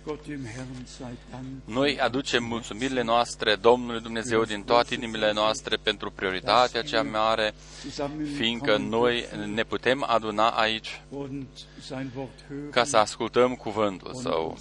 Noi aducem mulțumirile noastre Domnului Dumnezeu din toate inimile noastre pentru prioritatea cea mare, fiindcă noi ne putem aduna aici ca să ascultăm cuvântul Său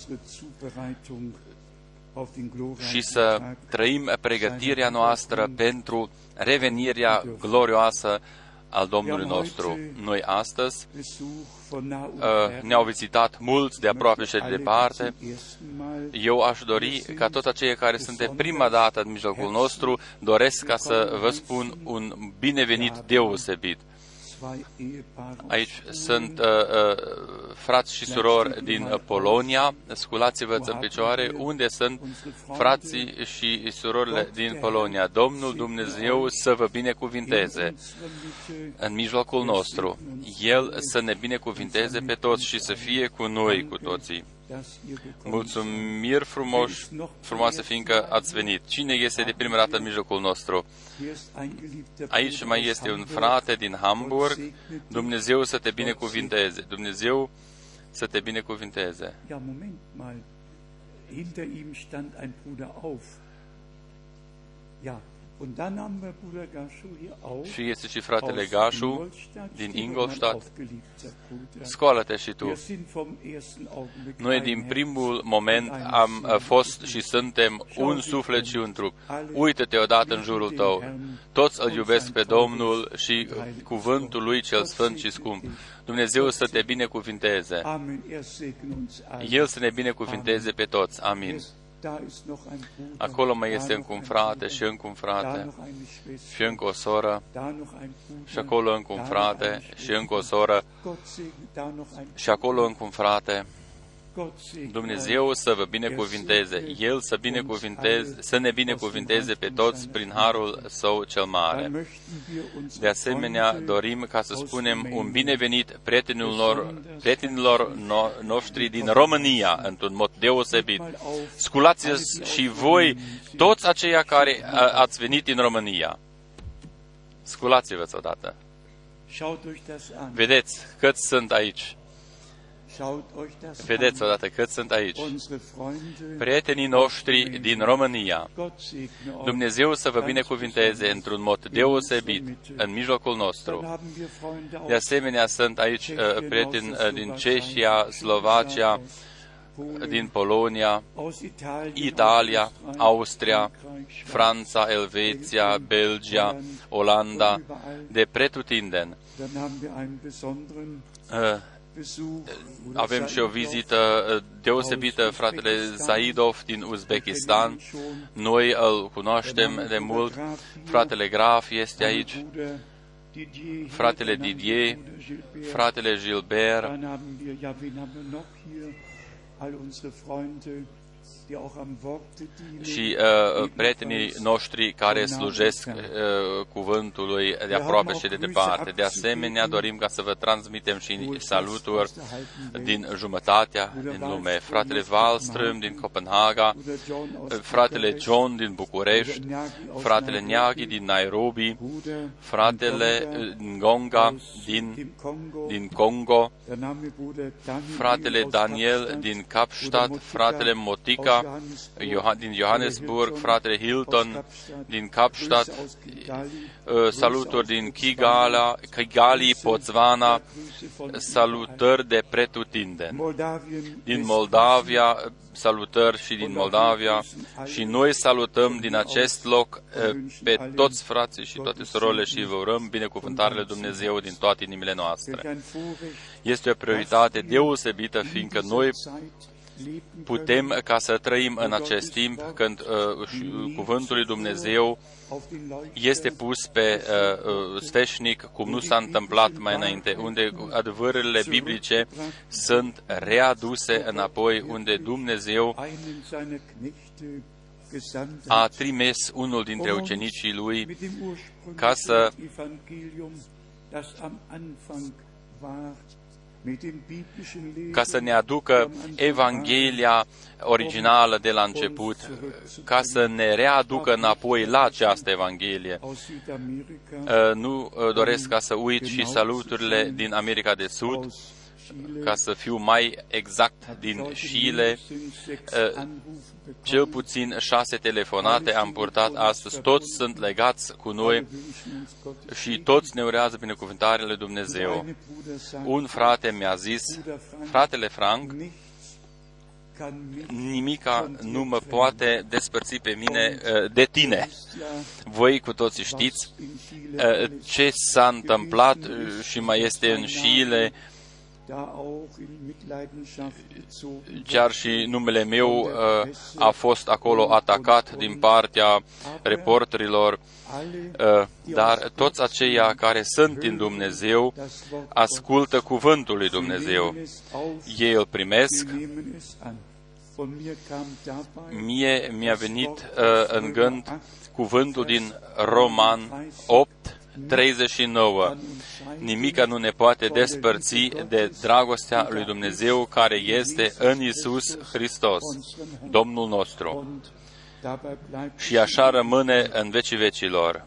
și să trăim pregătirea noastră pentru revenirea glorioasă al Domnului nostru. Noi astăzi ne-au vizitat mulți de aproape și de departe. Eu aș dori ca toți aceia care sunt de prima dată în mijlocul nostru, doresc ca să vă spun un binevenit deosebit. Aici sunt frați și surori din Polonia, sculați-vă în picioare, unde sunt frații și surorile din Polonia. Domnul Dumnezeu să vă binecuvinteze în mijlocul nostru. El să ne binecuvinteze pe toți și să fie cu noi cu toții. Mulțumiri frumoase fiindcă ați venit. Cine este de prima dată în mijlocul nostru? Aici mai este un frate din Hamburg. Dumnezeu să te binecuvinteze. Dumnezeu să te binecuvinteze. Și este și fratele Gașu din Ingolstadt. Scoală-te și tu. Noi din primul moment am fost și suntem un suflet și un trup. Uită-te odată în jurul tău. Toți îl iubesc pe Domnul și cuvântul Lui cel sfânt și scump. Dumnezeu să te binecuvinteze. El să ne binecuvinteze pe toți. Amin. Acolo mai este încă un frate și încă un frate și încă o soră și acolo încă un frate și încă o soră și acolo încă un frate. Dumnezeu să vă binecuvinteze, El să ne binecuvinteze pe toți prin harul Său cel mare. De asemenea, dorim ca să spunem un binevenit prietenilor noștri din România, într-un mod deosebit. Sculați-vă și voi, toți aceia care ați venit din România. Sculați-vă odată. Vedeți câți sunt aici. Vedeți odată cât sunt aici. Prietenii noștri din România. Dumnezeu să vă binecuvinteze într-un mod deosebit în mijlocul nostru. De asemenea, sunt aici prieteni din Cehia, Slovacia, din Polonia, Italia, Austria, Franța, Elveția, Belgia, Olanda, de pretutindeni. Avem și o vizită deosebită, fratele Zaidov din Uzbekistan. Noi îl cunoaștem de mult. Fratele Graf este aici, fratele Didier, fratele Gilbert, și prietenii noștri care slujesc cuvântului de aproape și de departe. De asemenea, dorim ca să vă transmitem și saluturi din jumătatea din lume. Fratele Wallström din Copenhaga, fratele John din București, fratele Nyagi din Nairobi, fratele Ngonga din Congo, fratele Daniel din Kapstadt, fratele Motica din Johannesburg, fratele Hilton din Kapstadt, saluturi din Kigali, Botswana, salutări de pretutindeni. Din Moldavia, salutări și din Moldavia, și noi salutăm din acest loc pe toți frații și toate surorile și vă urăm binecuvântarea lui Dumnezeu din toate inimile noastre. Este o prioritate deosebită, fiindcă noi putem ca să trăim în acest timp când cuvântul lui Dumnezeu este pus pe sfeșnic, cum nu s-a întâmplat mai înainte, unde adevărurile biblice sunt readuse înapoi, unde Dumnezeu a trimis unul dintre ucenicii lui ca să ne aducă Evanghelia originală de la început, ca să ne readucă înapoi la această Evanghelie. Nu doresc ca să uit și saluturile din America de Sud ca să fiu mai exact, din Chile, cel puțin 6 telefonate am purtat astăzi. Toți sunt legați cu noi și toți ne urează binecuvântarea lui Dumnezeu. Un frate mi-a zis, fratele Frank, nimica nu mă poate despărți pe mine de tine. Voi cu toții știți ce s-a întâmplat și mai este în Chile. Chiar și numele meu a fost acolo atacat din partea reporterilor, dar toți aceia care sunt în Dumnezeu ascultă cuvântul lui Dumnezeu. Ei îl primesc. Mie mi-a venit în gând cuvântul din Roman 8:39. Nimica nu ne poate despărți de dragostea lui Dumnezeu care este în Iisus Hristos, Domnul nostru. Și așa rămâne în vecii vecilor.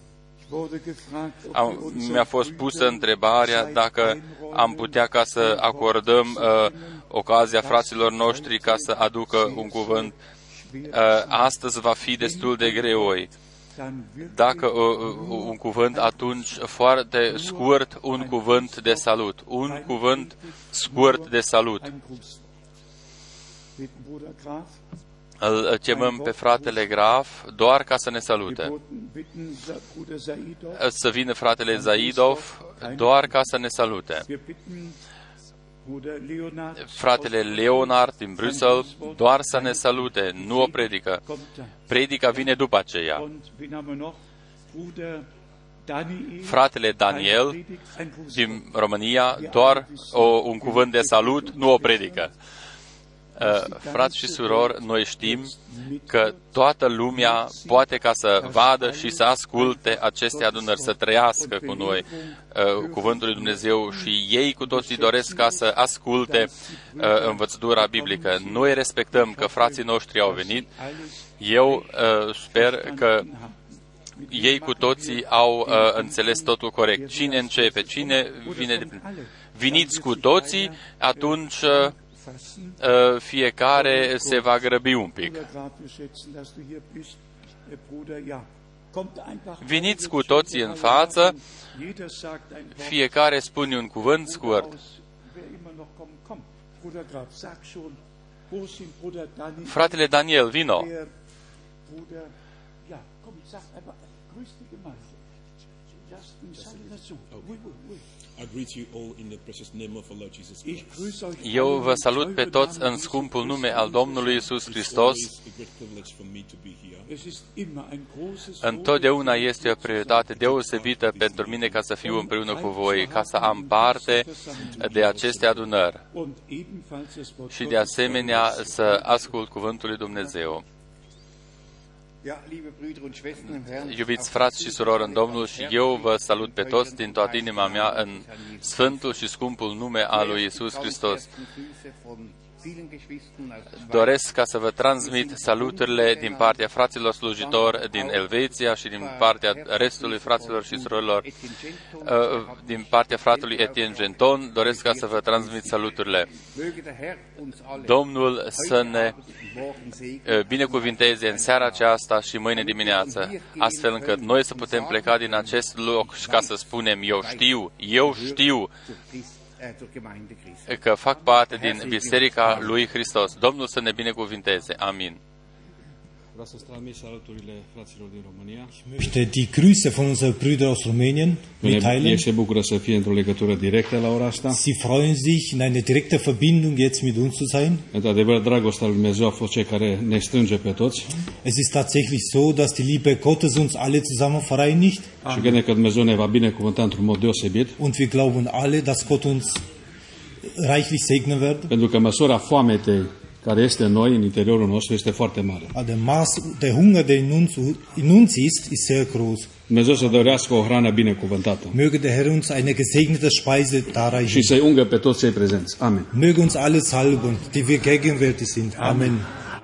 Mi-a fost pusă întrebarea dacă am putea ca să acordăm ocazia fraților noștri ca să aducă un cuvânt. Astăzi va fi destul de greoi. Dacă un cuvânt, atunci foarte scurt, un cuvânt de salut. Un cuvânt scurt de salut. Îl chemăm pe fratele Graf doar ca să ne salute. Să vină fratele Zaidov doar ca să ne salute. Fratele Leonard din Bruxelles doar să ne salute, nu o predică. Predica vine după aceea. Fratele Daniel din România doar un cuvânt de salut, nu o predică. Frați și surori, noi știm că toată lumea poate ca să vadă și să asculte aceste adunări, să trăiască cu noi cuvântul lui Dumnezeu și ei cu toții doresc ca să asculte învățătura biblică. Noi respectăm că frații noștri au venit. Eu sper că ei cu toții au înțeles totul corect. Cine începe? Cine vine de plin? Veniți cu toții, atunci fiecare se va grăbi un pic. Veniți cu toții în față, fiecare spune un cuvânt scurt. Fratele Daniel, vino. Eu vă salut pe toți în scumpul nume al Domnului Iisus Hristos. Întotdeauna este o prioritate deosebită pentru mine ca să fiu împreună cu voi, ca să am parte de aceste adunări și de asemenea să ascult cuvântul lui Dumnezeu. Iubiți frați și surori în Domnul, și eu vă salut pe toți din toată inima mea în sfântul și scumpul nume al lui Iisus Hristos. Doresc ca să vă transmit saluturile din partea fraților slujitori din Elveția și din partea restului fraților și surorilor, din partea fratelui Etienne Genton. Doresc ca să vă transmit saluturile. Domnul să ne binecuvinteze în seara aceasta și mâine dimineață, astfel încât noi să putem pleca din acest loc și ca să spunem, eu știu că fac parte din Biserica lui Hristos. Domnul să ne binecuvinteze. Amin. Vreau să transmit saluturile fraților din România. Ich möchte die Grüße von unseren Brüdern aus Rumänien mitteilen. Ei se bucură să fie într-o legătură directă la ora asta. Sie freuen sich, in eine direkte Verbindung jetzt mit uns zu sein. Într-adevăr, dragostea lui Dumnezeu a fost cea care ne strânge pe toți. Es ist tatsächlich so, dass die Liebe Gottes uns alle zusammen vereinigt. Și credem că Dumnezeu ne va binecuvânta într-un mod deosebit. Und wir glauben alle, dass Gott uns reichlich segnen wird. Pentru că măsura foametei care este în noi, în interiorul nostru, este foarte mare. Der Hunger, der in uns ist sehr groß. Dumnezeu să dorească o hrană binecuvântată. Möge der Herr uns eine gesegnete Speise darreichen. Și să-i ungă pe toți cei prezenți. Amen. Möge uns alle salben, die wir gegenwärtig sind. Amen.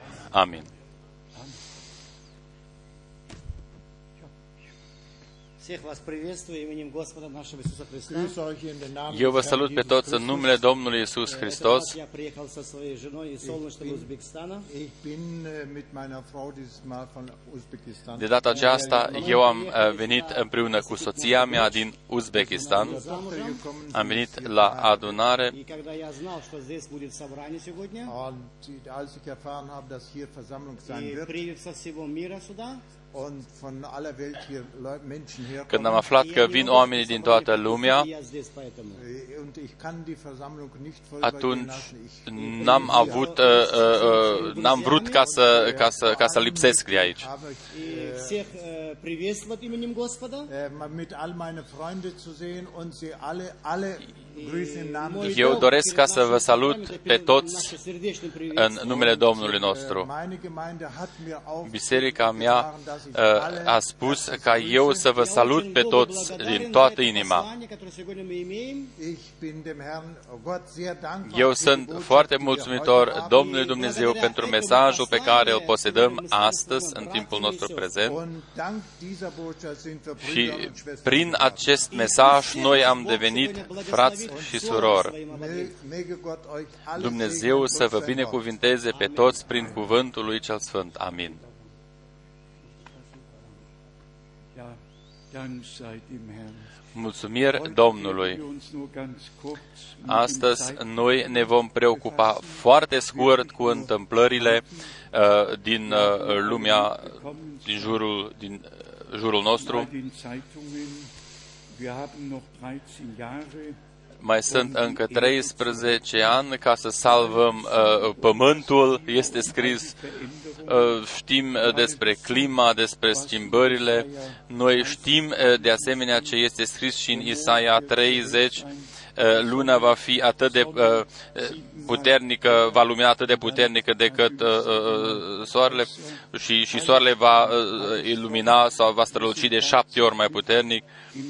Amen. Eu vă salut pe toți în numele Domnului Iisus Hristos. De data aceasta, eu am venit împreună cu soția mea din Uzbekistan. Am venit la adunare când am aflat că vin oamenii din toată lumea. Atunci n-am vrut ca să lipsesc de aici. Eu doresc ca să vă salut pe toți în numele Domnului nostru. Biserica mea a spus ca eu să vă salut pe toți din toată inima. Eu sunt foarte mulțumitor Domnului Dumnezeu pentru mesajul pe care îl posedăm astăzi în timpul nostru prezent. Și prin acest mesaj noi am devenit frați și surori. Dumnezeu să vă binecuvinteze pe toți prin cuvântul Lui cel Sfânt. Amin. Mulțumiri Domnului! Astăzi noi ne vom preocupa foarte scurt cu întâmplările din lumea, din jurul nostru. Mai sunt încă 13 ani ca să salvăm pământul, este scris. Știm despre clima, despre schimbările. Noi știm de asemenea ce este scris și în Isaia 30. Luna va fi atât de puternică, va lumina atât de puternică decât soarele și soarele va ilumina sau va străluci de 7 ori mai puternic.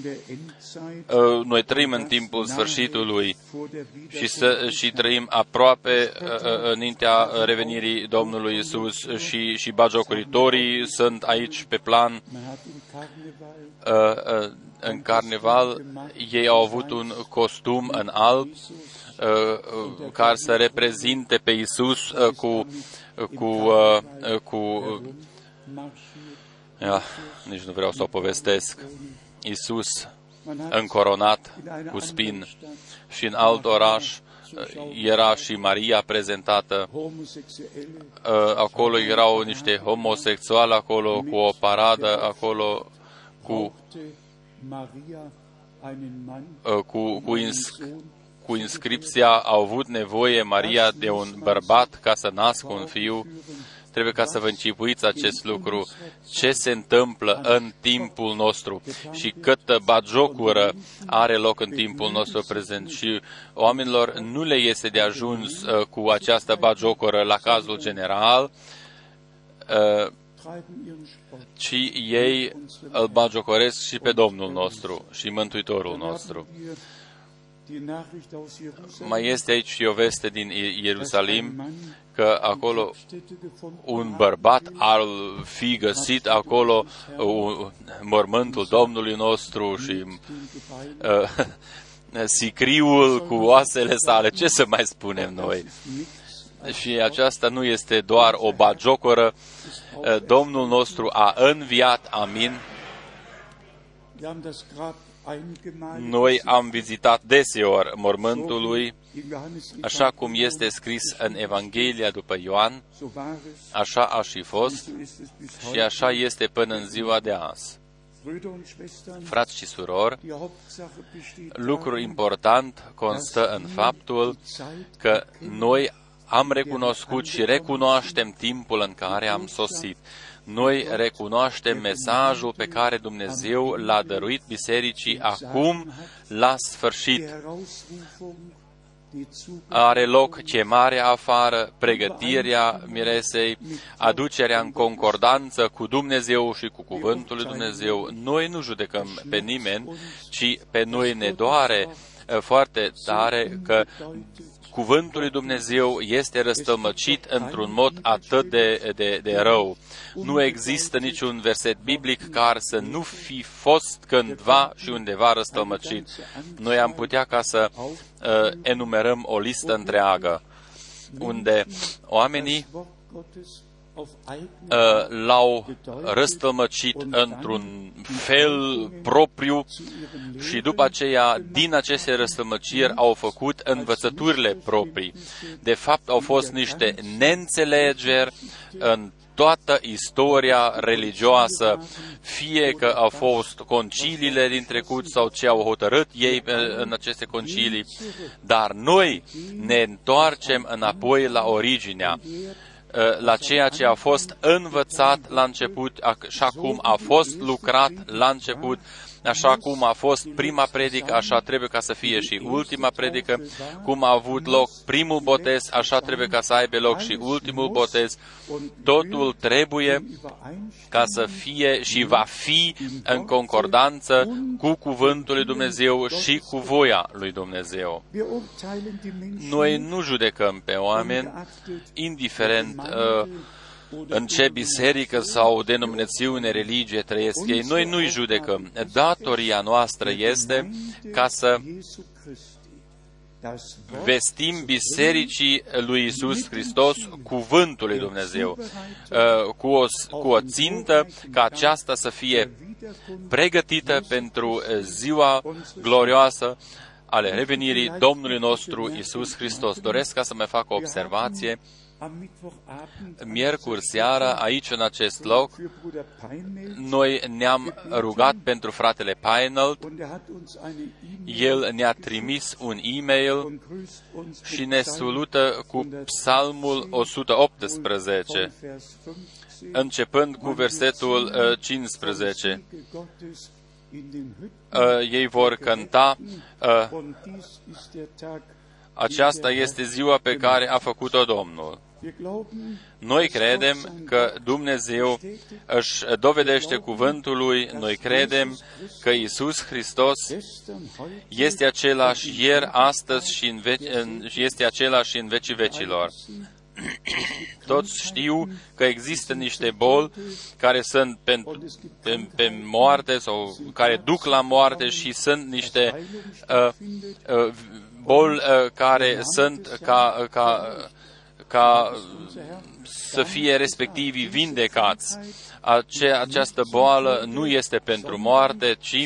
Noi trăim în timpul sfârșitului și trăim aproape înaintea revenirii Domnului Iisus și bagiocoritorii sunt aici pe plan. În carnaval ei au avut un costum în alb care să reprezinte pe Iisus nici nu vreau să o povestesc. Iisus încoronat cu spin. Și în alt oraș era și Maria prezentată. Acolo erau niște homosexuali acolo cu o paradă acolo cu inscripția: au avut nevoie Maria de un bărbat ca să nască un fiu. Trebuie ca să vă închipuiți acest lucru, ce se întâmplă în timpul nostru și câtă batjocură are loc în timpul nostru prezent. Și oamenilor nu le este de ajuns cu această batjocură la cazul general, ci ei îl bagiocoresc și pe Domnul nostru și Mântuitorul nostru. Mai este aici și o veste din Ierusalim, că acolo un bărbat ar fi găsit acolo mormântul Domnului nostru și sicriul cu oasele sale. Ce să mai spunem noi? Și aceasta nu este doar o bagiocoră. Domnul nostru a înviat, amin. Noi am vizitat deseori mormântul lui, așa cum este scris în Evanghelia după Ioan, așa a și fost și așa este până în ziua de azi. Frați și surori, lucrul important constă în faptul că noi am recunoscut și recunoaștem timpul în care am sosit. Noi recunoaștem mesajul pe care Dumnezeu l-a dăruit bisericii acum, la sfârșit. Are loc chemarea afară, pregătirea miresei, aducerea în concordanță cu Dumnezeu și cu cuvântul lui Dumnezeu. Noi nu judecăm pe nimeni, ci pe noi ne doare foarte tare că cuvântul lui Dumnezeu este răstălmăcit într-un mod atât de rău. Nu există niciun verset biblic care să nu fi fost cândva și undeva răstălmăcit. Noi am putea ca să enumerăm o listă întreagă, unde oamenii l-au răstălmăcit într-un fel propriu și după aceea, din aceste răstălmăciri, au făcut învățăturile proprii. De fapt, au fost niște neînțelegeri în toată istoria religioasă, fie că au fost conciliile din trecut sau ce au hotărât ei în aceste concilii, dar noi ne întoarcem înapoi la originea, la ceea ce a fost învățat la început, așa cum a fost lucrat la început, așa cum a fost prima predică, așa trebuie ca să fie și ultima predică, cum a avut loc primul botez, așa trebuie ca să aibă loc și ultimul botez. Totul trebuie ca să fie și va fi în concordanță cu cuvântul lui Dumnezeu și cu voia lui Dumnezeu. Noi nu judecăm pe oameni, indiferent în ce biserică sau denominațiune, religie trăiesc ei. Noi nu-i judecăm. Datoria noastră este ca să vestim bisericii lui Iisus Hristos cuvântul lui Dumnezeu, cu o țintă ca aceasta să fie pregătită pentru ziua glorioasă ale revenirii Domnului nostru Iisus Hristos. Doresc ca să mai fac o observație. Miercuri seara, aici în acest loc, noi ne-am rugat pentru fratele Peinelt. El ne-a trimis un e-mail și ne salută cu Psalmul 118, începând cu versetul 15. Ei vor cânta: aceasta este ziua pe care a făcut-o Domnul. Noi credem că Dumnezeu își dovedește cuvântul Lui, noi credem că Iisus Hristos este același ieri, astăzi și este același în vecii vecilor. Toți știu că există niște boli care sunt pe moarte sau care duc la moarte și sunt niște boli care sunt ca să fie respectivii vindecați. Această boală nu este pentru moarte, ci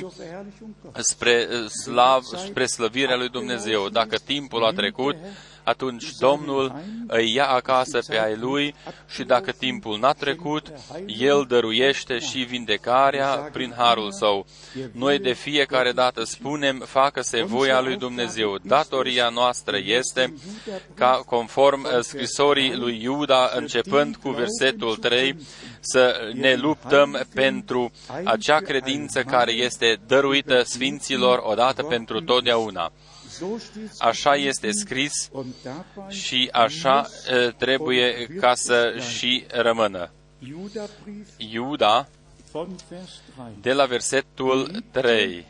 spre slăvirea lui Dumnezeu. Dacă timpul a trecut, atunci Domnul îi ia acasă pe ai Lui și dacă timpul n-a trecut, El dăruiește și vindecarea prin harul Său. Noi de fiecare dată spunem: facă-se voia lui Dumnezeu. Datoria noastră este ca, conform scrisorii lui Iuda, începând cu versetul 3, să ne luptăm pentru acea credință care este dăruită sfinților odată pentru totdeauna. Așa este scris și așa trebuie ca să și rămână. Iuda, de la versetul 3.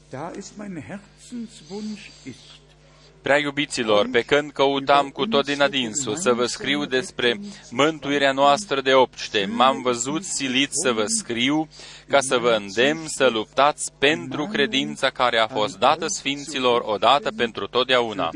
Prea iubiților, pe când căutam cu tot din adinsul să vă scriu despre mântuirea noastră de obște, m-am văzut silit să vă scriu ca să vă îndemn să luptați pentru credința care a fost dată sfinților odată pentru totdeauna.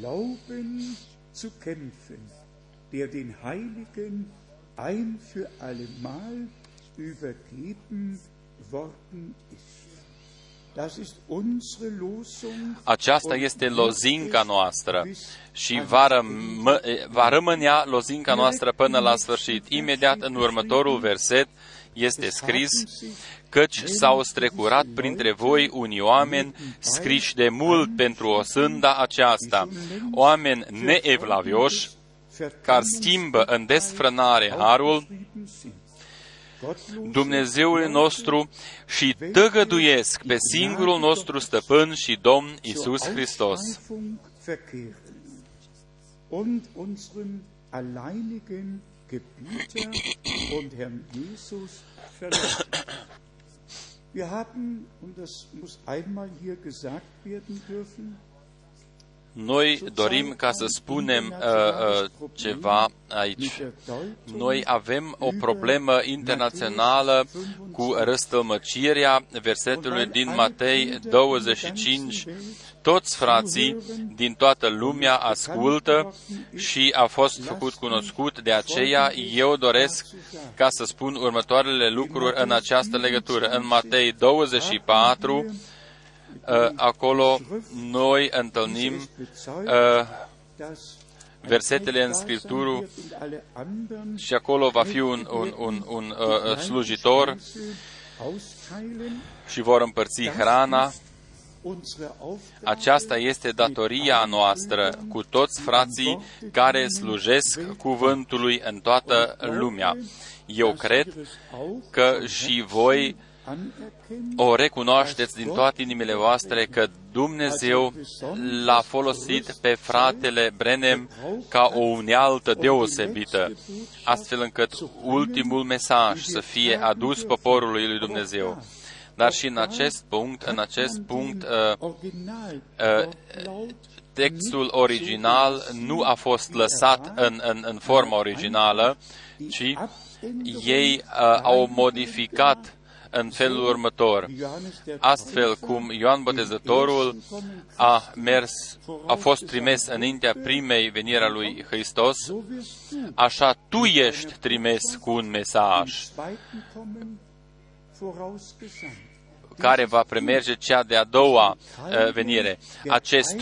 Aceasta este lozinca noastră și va rămânea lozinca noastră până la sfârșit. Imediat în următorul verset este scris: căci s-au strecurat printre voi unii oameni scriși de mult pentru o sânda aceasta, oameni neevlavioși, care schimbă în desfrânare harul Dumnezeului nostru și tăgăduiesc pe singurul nostru stăpân și Domn Iisus Hristos. Noi dorim ca să spunem ceva aici. Noi avem o problemă internațională cu răstălmăcirea versetului din Matei 25. Toți frații din toată lumea ascultă și a fost făcut cunoscut, de aceea eu doresc ca să spun următoarele lucruri în această legătură. În Matei 24, acolo noi întâlnim versetele în Scriptură și acolo va fi un slujitor și vor împărți hrana. Aceasta este datoria noastră cu toți frații care slujesc cuvântului în toată lumea. Eu cred că și voi o recunoașteți din toate inimile voastre că Dumnezeu l-a folosit pe fratele Branham ca o unealtă deosebită, astfel încât ultimul mesaj să fie adus poporului lui Dumnezeu. Dar și în acest punct, textul original nu a fost lăsat în forma originală, ci ei au modificat în felul următor. Astfel cum Ioan Botezătorul a fost trimis înaintea primei veniri a lui Hristos, așa tu ești trimis cu un mesaj care va premerge cea de-a doua venire. Acest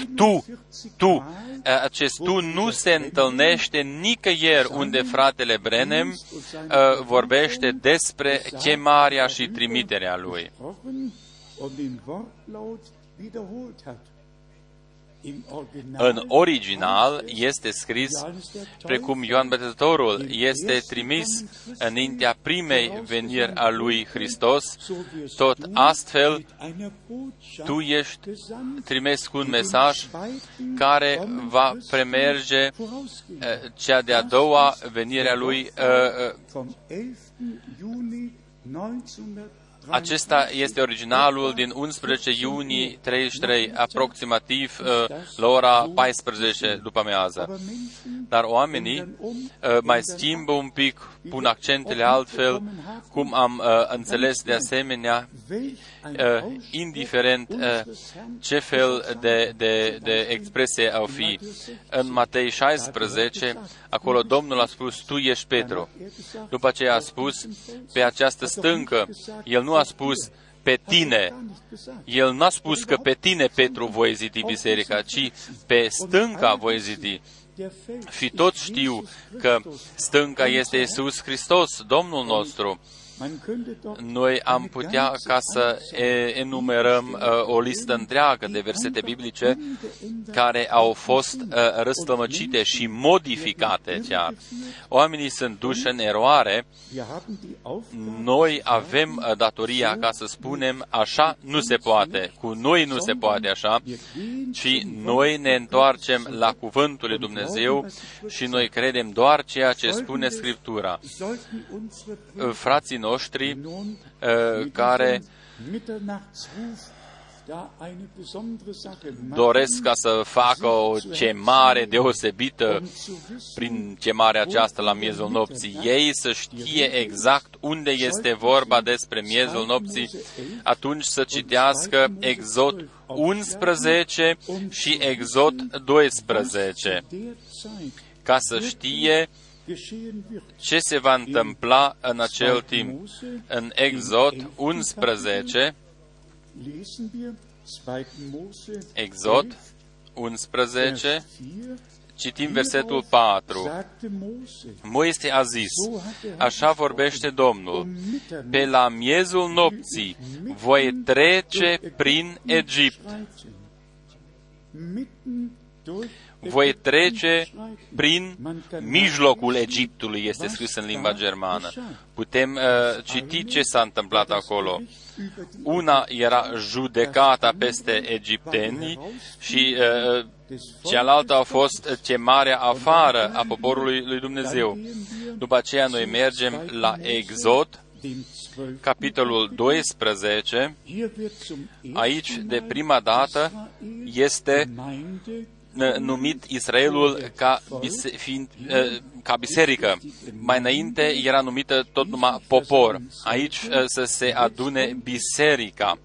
tu nu se întâlnește nicăieri unde fratele Branham vorbește despre chemarea și trimiterea lui. În original este scris precum Ioan Botezătorul este trimis înaintea primei veniri a lui Hristos, tot astfel tu ești trimis cu un mesaj care va premerge cea de-a doua venire a lui. Acesta este originalul din 11 iunie 33, aproximativ la ora 14 după amiază. Dar oamenii mai schimbă un pic, pun accentele altfel, cum am înțeles de asemenea, indiferent ce fel de expresie au fi. În Matei 16, acolo Domnul a spus, tu ești Petru. După aceea a spus, pe această stâncă. El nu a spus, pe tine. El n-a spus că pe tine, Petru, voi zidi biserica, ci pe stânca voi zidi. Și toți știu că stânca este Iisus Hristos, Domnul nostru. Noi am putea ca să enumerăm o listă întreagă de versete biblice care au fost răstămăcite și modificate chiar. Oamenii sunt duși în eroare. Noi avem datoria ca să spunem așa nu se poate, cu noi nu se poate așa, ci noi ne întoarcem la cuvântul lui Dumnezeu și noi credem doar ceea ce spune Scriptura. Frații noștri care doresc ca să facă o chemare deosebită prin chemarea aceasta la miezul nopții. Ei să știe exact unde este vorba despre miezul nopții, atunci să citească Exod 11 și Exod 12, ca să știe ce se va întâmpla în acel timp. În Exod 11, Exod 11, citim versetul 4. Moise a zis, așa vorbește Domnul, pe la miezul nopții voi trece prin Egipt. Voi trece prin mijlocul Egiptului, este scris în limba germană. Putem citi ce s-a întâmplat acolo. Una era judecata peste egipteni și cealaltă a fost chemarea afară a poporului lui Dumnezeu. După aceea noi mergem la Exod, capitolul 12. Aici, de prima dată, este numit Israelul ca biserică. Mai înainte era numită tot numai popor. Aici să se adune biserica.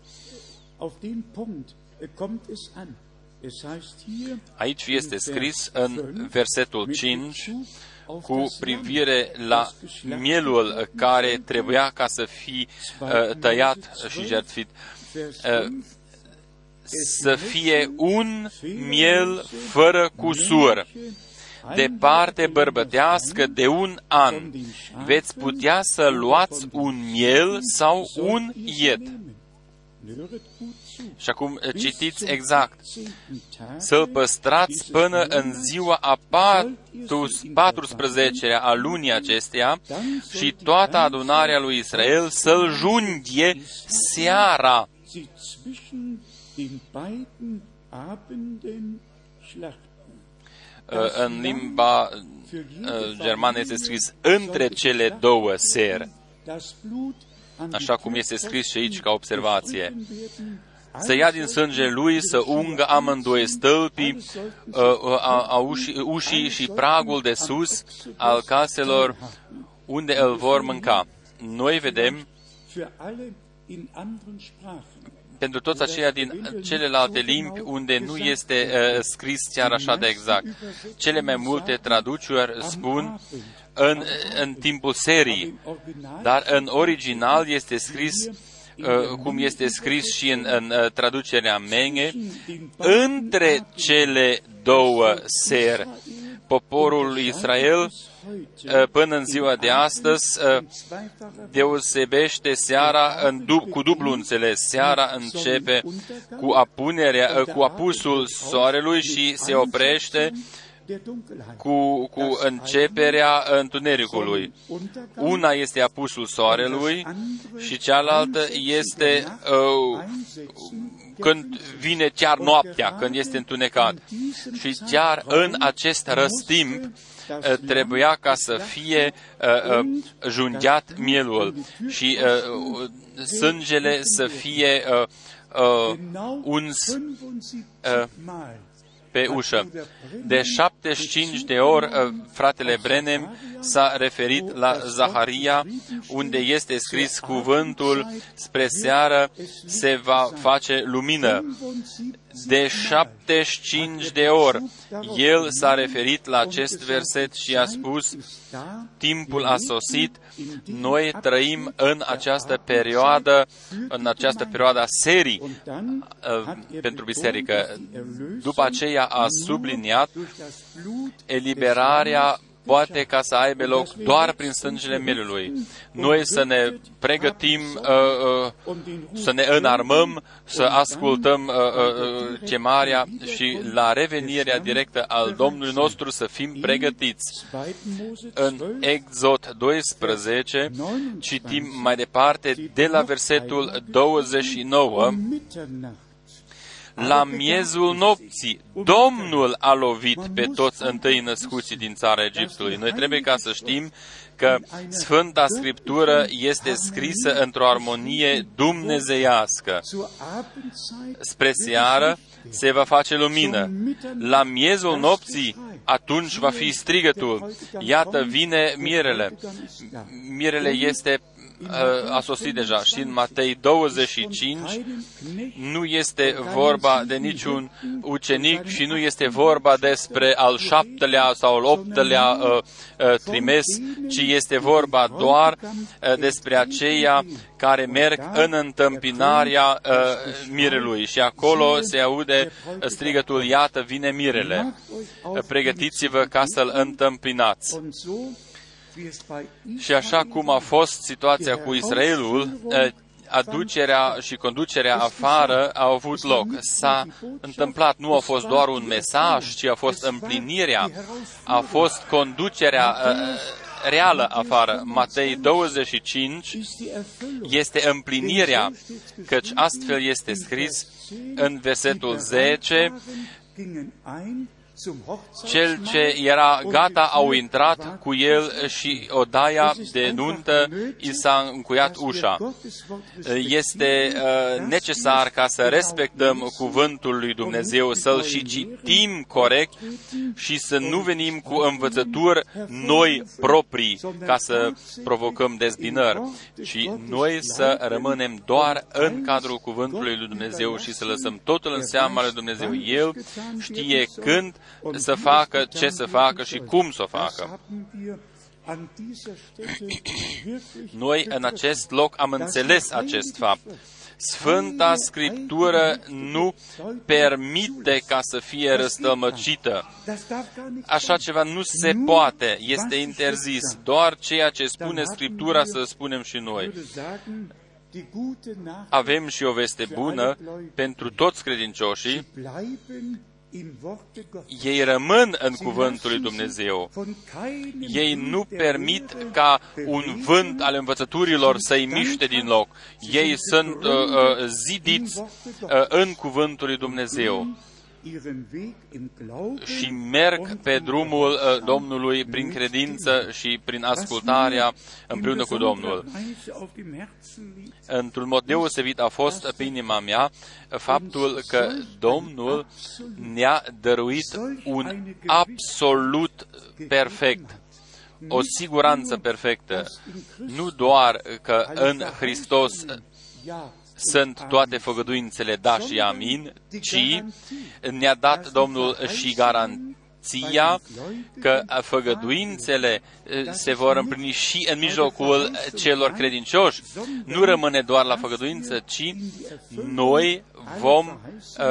Aici este scris în versetul 5 cu privire la mielul care trebuia ca să fie tăiat și jertfit, să fie un miel fără cusur, de parte bărbătească de 1 an. Veți putea să luați un miel sau un ied. Și acum citiți exact. Să-l păstrați până în ziua a 14-a a lunii acesteia și toată adunarea lui Israel să-l junghie seara. În limba germană este scris între cele două seri, așa cum este scris și aici ca observație. Să ia din sângele lui, să ungă amândoi stâlpii, ușii și pragul de sus al caselor unde îl vor mânca. Noi vedem pentru toți aceia din celelalte limbi unde nu este scris chiar așa de exact. Cele mai multe traduceri spun în timpul serii, dar în original este scris, cum este scris și în traducerea Menge, între cele două seri. Poporul lui Israel, până în ziua de astăzi, deosebește seara cu dublu înțeles. Seara începe cu apusul soarelui și se oprește cu începerea întunericului. Una este apusul soarelui și cealaltă este când vine chiar noaptea, când este întunecat. Și chiar în acest răstimp trebuia ca să fie junghiat mielul și sângele să fie uns pe ușă. De 75 de ori, fratele Brenem s-a referit la Zaharia, unde este scris cuvântul spre seară se va face lumină. De 75 de ori, el s-a referit la acest verset și a spus, timpul a sosit, noi trăim în această perioadă a serii pentru biserică. După aceea a subliniat, eliberarea poate ca să aibă loc doar prin sângele mielului. Noi să ne pregătim, să ne înarmăm, să ascultăm chemarea și la revenirea directă al Domnului nostru să fim pregătiți. În Exod 12 citim mai departe de la versetul 29. La miezul nopții, Domnul a lovit pe toți întâi născuții din țara Egiptului. Noi trebuie ca să știm că Sfânta Scriptură este scrisă într-o armonie dumnezeiască. Spre seară se va face lumină. La miezul nopții, atunci va fi strigătul. Iată, vine mirele. Mirele a sosit deja. Și în Matei 25 nu este vorba de niciun ucenic și nu este vorba despre al 7-lea sau al 8-lea trimes, ci este vorba doar despre aceia care merg în întâmpinarea mirelui. Și acolo se aude strigătul, iată, vine mirele. Pregătiți-vă ca să-l întâmpinați. Și așa cum a fost situația cu Israelul, aducerea și conducerea afară au avut loc. S-a întâmplat, nu a fost doar un mesaj, ci a fost împlinirea, a fost conducerea reală afară. Matei 25 este împlinirea, căci astfel este scris în versetul 10, Cel ce era gata au intrat cu el și odaia de nuntă i s-a încuiat ușa. Este necesar ca să respectăm cuvântul lui Dumnezeu, să-l și citim corect și să nu venim cu învățături noi proprii ca să provocăm dezbinări, ci noi să rămânem doar în cadrul cuvântului lui Dumnezeu și să lăsăm totul în seama lui Dumnezeu. El știe când să facă, ce să facă și cum să o facă. Noi în acest loc am înțeles acest fapt. Sfânta Scriptură nu permite ca să fie răstălmăcită. Așa ceva nu se poate, este interzis. Doar ceea ce spune Scriptura să spunem și noi. Avem și o veste bună pentru toți credincioșii. Ei rămân în cuvântul lui Dumnezeu. Ei nu permit ca un vânt al învățăturilor să-i miște din loc. Ei sunt zidiți în cuvântul lui Dumnezeu și merg pe drumul Domnului prin credință și prin ascultarea împreună cu Domnul. Într-un mod deosebit a fost pe inima mea faptul că Domnul ne-a dăruit un absolut perfect, o siguranță perfectă. Nu doar că în Hristos sunt toate făgăduințele da și amin, ci ne-a dat Domnul și garanția că făgăduințele se vor împlini și în mijlocul celor credincioși. Nu rămâne doar la făgăduință, ci noi vom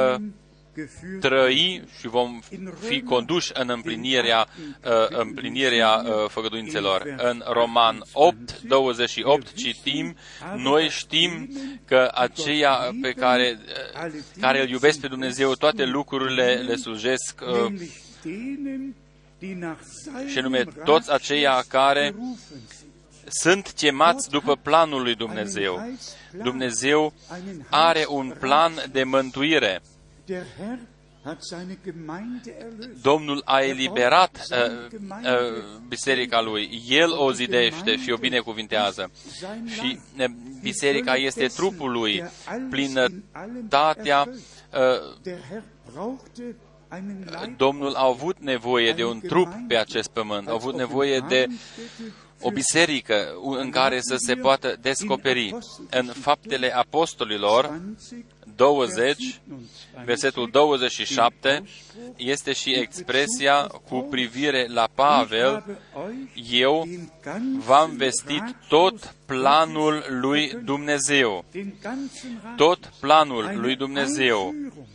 trăi și vom fi conduși în împlinirea făgăduințelor. În Roman 8:28 citim, noi știm că aceia pe care îl iubesc pe Dumnezeu, toate lucrurile le slujesc, și anume toți aceia care sunt chemați după planul lui Dumnezeu. Dumnezeu are un plan de mântuire. Domnul a eliberat biserica lui. El o zidește și o binecuvintează. Și biserica este trupul lui. Plinătatea Domnul a avut nevoie de un trup pe acest pământ. A avut nevoie de o biserică în care să se poată descoperi. În Faptele Apostolilor 20, versetul 27, este și expresia cu privire la Pavel: eu v-am vestit tot planul lui Dumnezeu. Tot planul lui Dumnezeu.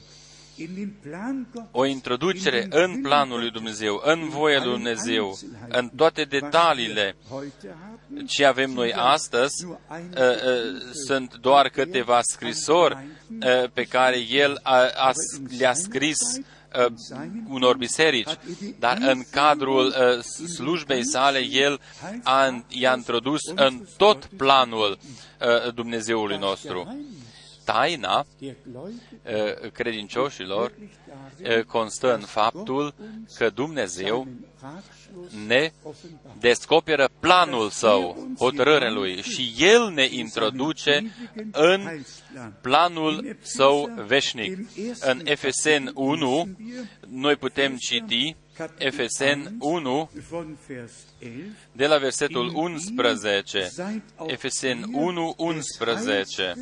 O introducere în planul lui Dumnezeu, în voia lui Dumnezeu, în toate detaliile. Ce avem noi astăzi sunt doar câteva scrisori pe care El le-a scris unor biserici, dar în cadrul slujbei sale El i-a introdus în tot planul Dumnezeului nostru. Taina credincioșilor constă în faptul că Dumnezeu ne descoperă planul Său, hotărârea Lui, și El ne introduce în planul Său veșnic. În Efeseni 1, noi putem citi Efeseni 1, de la versetul 11. Efeseni 1, 11.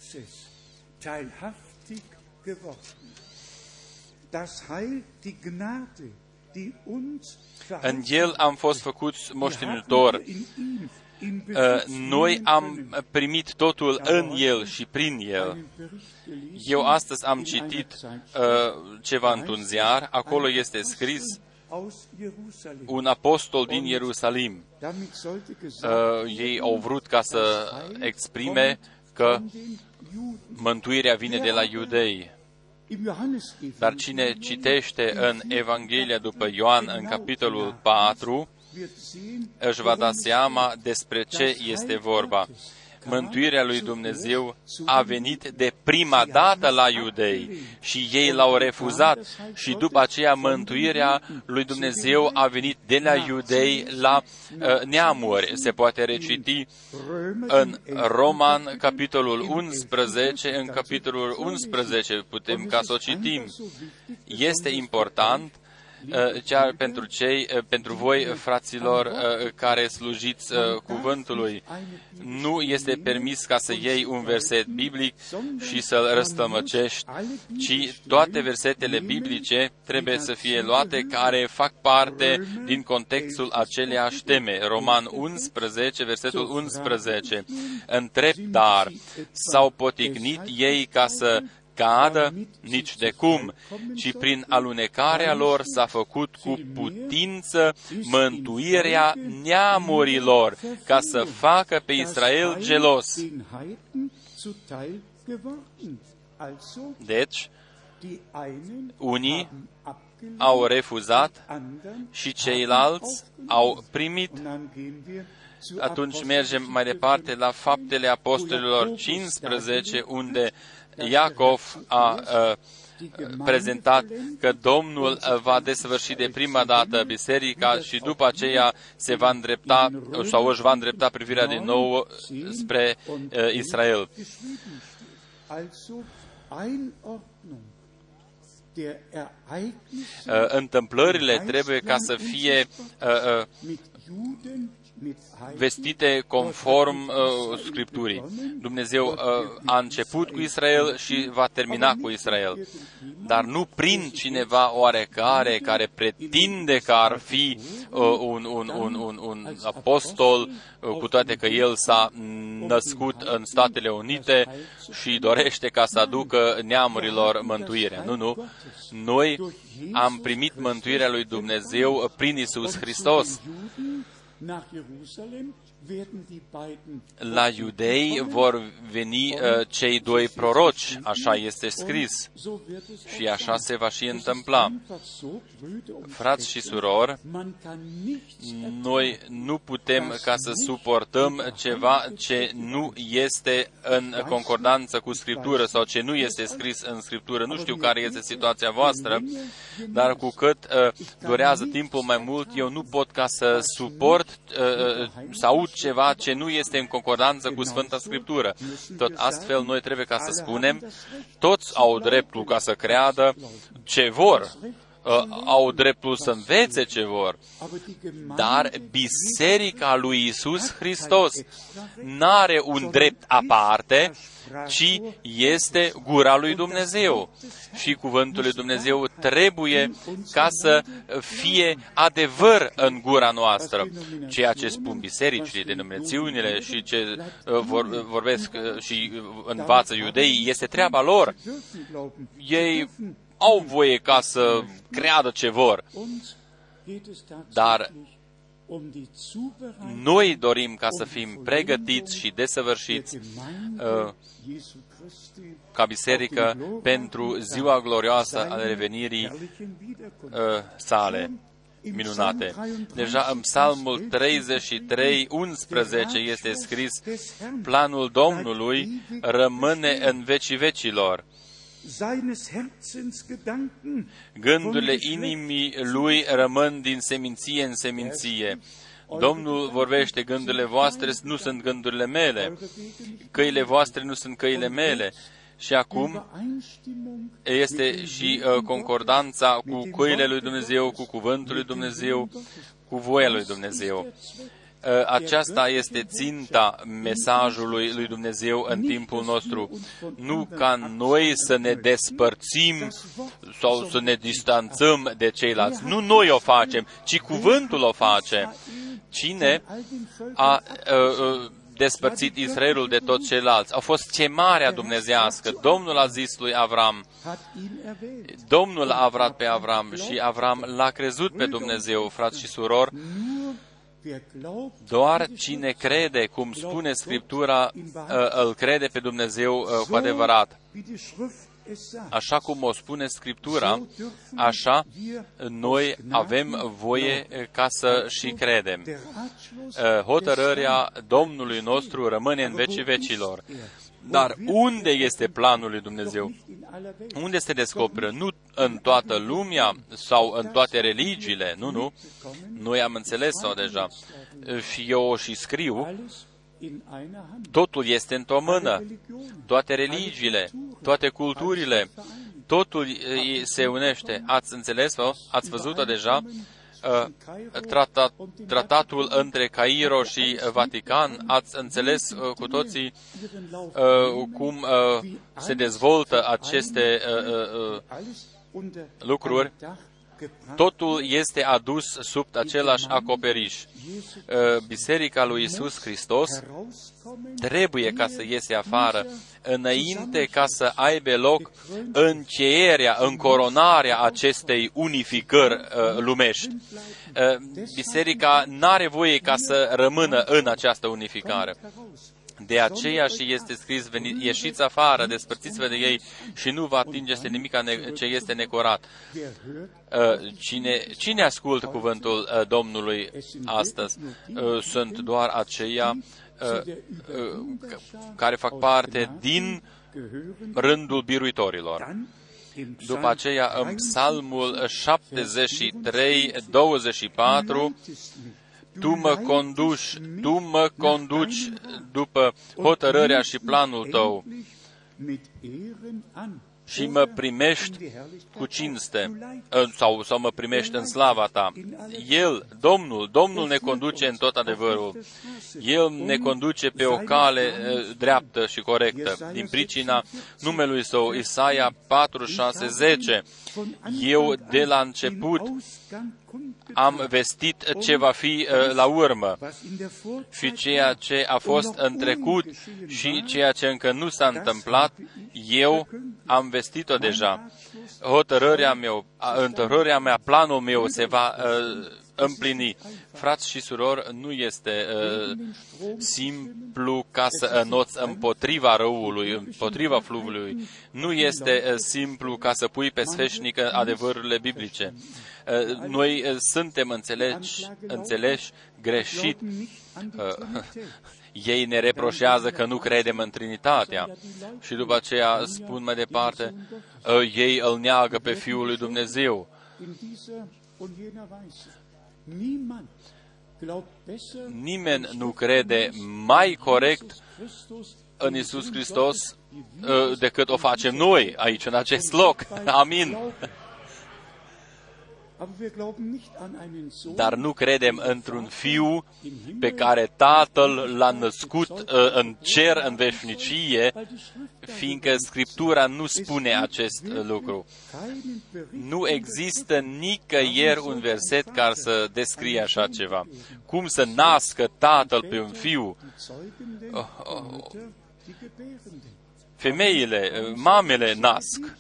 În El am fost făcuți moștenitori. Noi am primit totul în El și prin El. Eu astăzi am citit ceva într-un ziar. Acolo este scris un apostol din Ierusalim. Ei au vrut ca să exprime că mântuirea vine de la iudei. Dar cine citește în Evanghelia după Ioan, în capitolul 4, își va da seama despre ce este vorba. Mântuirea lui Dumnezeu a venit de prima dată la iudei și ei l-au refuzat și după aceea mântuirea lui Dumnezeu a venit de la iudei la neamuri. Se poate reciti în Roman, capitolul 11, în capitolul 11 putem ca să o citim. Este important chiar pentru voi, fraților, care slujiți cuvântului. Nu este permis ca să iei un verset biblic și să-l răstămăcești, ci toate versetele biblice trebuie să fie luate care fac parte din contextul aceleiași teme. Roman 11, versetul 11. Întreb, dar s-au poticnit ei ca să cadă? Nici de cum, ci prin alunecarea lor s-a făcut cu putință mântuirea neamurilor, ca să facă pe Israel gelos. Deci, unii au refuzat și ceilalți au primit. Atunci mergem mai departe la Faptele Apostolilor 15, unde Iacov a prezentat că Domnul va desăvârși de prima dată biserica și după aceea se va îndrepta sau își va îndrepta privirea din nou spre Israel. Întâmplările trebuie ca să fie vestite conform Scripturii. Dumnezeu a început cu Israel și va termina cu Israel. Dar nu prin cineva oarecare care pretinde că ar fi un apostol, cu toate că el s-a născut în Statele Unite și dorește ca să aducă neamurilor mântuirea. Nu. Noi am primit mântuirea lui Dumnezeu prin Iisus Hristos. La iudei vor veni cei doi proroci, așa este scris, și așa se va și întâmpla. Frați și surori, noi nu putem ca să suportăm ceva ce nu este în concordanță cu Scriptură sau ce nu este scris în Scriptură. Nu știu care este situația voastră, dar cu cât durează timpul mai mult, eu nu pot ca să suport să aud ceva ce nu este în concordanță cu Sfânta Scriptură. Tot astfel, noi trebuie ca să spunem, toți au dreptul ca să creadă ce vor, au dreptul să învețe ce vor, dar Biserica lui Iisus Hristos n-are un drept aparte, ci este gura lui Dumnezeu. Și cuvântul lui Dumnezeu trebuie ca să fie adevăr în gura noastră. Ceea ce spun bisericile, denominațiunile și ce vorbesc și învață iudeii, este treaba lor. Ei au voie ca să creadă ce vor. Dar noi dorim ca să fim pregătiți și desăvârșiți ca biserică pentru ziua glorioasă a revenirii sale minunate. Deja în Psalmul 33, 11 este scris: planul Domnului rămâne în vecii vecilor. Gândurile inimii lui rămân din seminție în seminție. Domnul vorbește, gândurile voastre nu sunt gândurile mele, căile voastre nu sunt căile mele. Și acum este și concordanța cu căile lui Dumnezeu, cu cuvântul lui Dumnezeu, cu voia lui Dumnezeu. Aceasta este ținta mesajului lui Dumnezeu în timpul nostru. Nu ca noi să ne despărțim sau să ne distanțăm de ceilalți. Nu noi o facem, ci cuvântul o face. Cine a despărțit Israelul de toți ceilalți? A fost chemarea dumnezeiască. Domnul a zis lui Avram, Domnul a avrat pe Avram și Avram l-a crezut pe Dumnezeu, frați și surori. Doar cine crede, cum spune Scriptura, îl crede pe Dumnezeu cu adevărat. Așa cum o spune Scriptura, așa noi avem voie ca să și credem. Hotărârea Domnului nostru rămâne în vecii vecilor. Dar unde este planul lui Dumnezeu? Unde se descoperă? Nu în toată lumea sau în toate religiile. Nu. Noi am înțeles-o deja. Și eu și scriu. Totul este într-o mână. Toate religiile, toate culturile, totul se unește. Ați înțeles-o? Ați văzut-o deja? Tratatul între Cairo și Vatican, ați înțeles cu toții cum se dezvoltă aceste lucruri. Totul este adus sub același acoperiș. Biserica lui Iisus Hristos trebuie ca să iese afară înainte ca să aibă loc încheierea, încoronarea acestei unificări lumești. Biserica n-are voie ca să rămână în această unificare. De aceea și este scris, ieșiți afară, despărțiți-vă de ei și nu vă atingeți nimic ce este necurat. Cine ascultă cuvântul Domnului astăzi? Sunt doar aceia care fac parte din rândul biruitorilor. După aceea, în Psalmul 73, 24, Tu mă conduci după hotărârea și planul Tău și mă primești cu cinste, sau mă primești în slava Ta. El, Domnul ne conduce în tot adevărul. El ne conduce pe o cale dreaptă și corectă. Din pricina numelui Său, Isaia 4:6-10. Eu de la început am vestit ce va fi la urmă și ceea ce a fost în trecut și ceea ce încă nu s-a întâmplat, eu am vestit-o deja. Hotărârea mea, planul meu se va împlini. Frați și surori, nu este simplu ca să înoți împotriva răului, împotriva fluviului. Nu este simplu ca să pui pe sfeșnică adevărurile biblice. Noi suntem înțeleși greșit. Ei ne reproșează că nu credem în Trinitatea. Și după aceea spun mai departe, ei îl neagă pe Fiul lui Dumnezeu. Nimeni nu crede mai corect în Iisus Hristos decât o facem noi aici, în acest loc. Amin. Dar nu credem într-un Fiu pe care Tatăl l-a născut în cer, în veșnicie, fiindcă Scriptura nu spune acest lucru. Nu există nicăieri un verset care să descrie așa ceva. Cum să nască Tatăl pe un Fiu? Femeile, mamele nasc.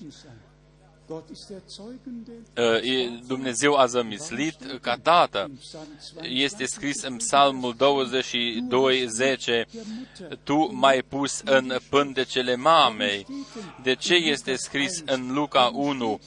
Dumnezeu a zămislit ca tată. Este scris în Psalmul 22:10, Tu m-ai pus în pântecele mamei. De ce este scris în Luca 1?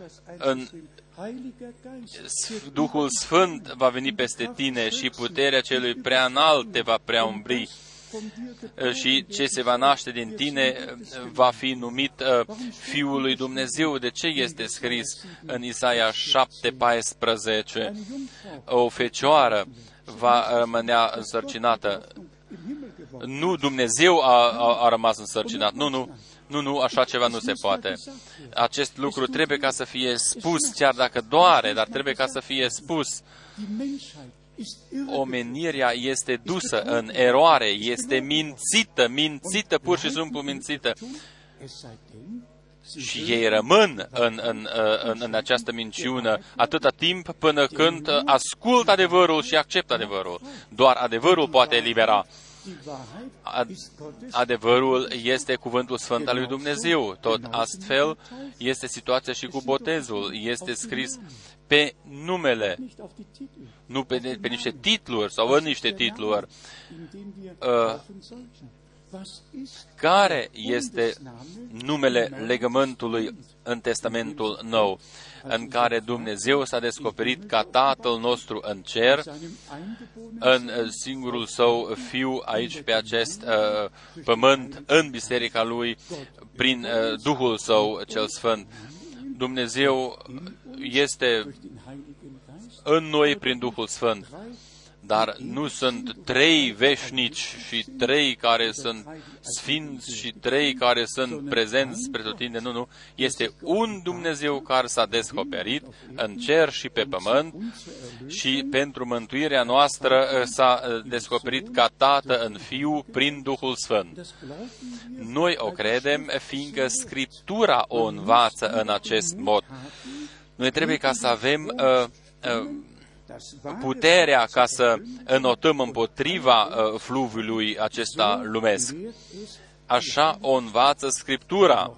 Duhul Sfânt va veni peste tine și puterea celui prea înalt te va preaumbri. Și ce se va naște din tine va fi numit Fiul lui Dumnezeu. De ce este scris în Isaia 7:14? O fecioară va rămânea însărcinată. Nu Dumnezeu a rămas însărcinat. Nu, așa ceva nu se poate. Acest lucru trebuie ca să fie spus, chiar dacă doare, dar trebuie ca să fie spus. Omenirea este dusă în eroare, este mințită, pur și simplu mințită. Și ei rămân în această minciună atâta timp până când ascultă adevărul și acceptă adevărul. Doar adevărul poate elibera. Adevărul este cuvântul sfânt al lui Dumnezeu. Tot astfel este situația și cu botezul. Este scris pe numele, nu pe niște titluri sau în niște titluri. Care este numele legământului în Testamentul Nou, în care Dumnezeu s-a descoperit ca Tatăl nostru în cer, în singurul Său Fiu aici pe acest pământ, în biserica Lui, prin Duhul Său cel Sfânt. Dumnezeu este în noi prin Duhul Sfânt. Dar nu sunt 3 veșnici și 3 care sunt sfinți și 3 care sunt prezenți pretutindeni. Nu. Este un Dumnezeu care s-a descoperit în cer și pe pământ și pentru mântuirea noastră s-a descoperit ca Tată în Fiu prin Duhul Sfânt. Noi o credem, fiindcă Scriptura o învață în acest mod. Noi trebuie ca să avem puterea ca să înotăm împotriva fluviului acesta lumesc. Așa o învață Scriptura.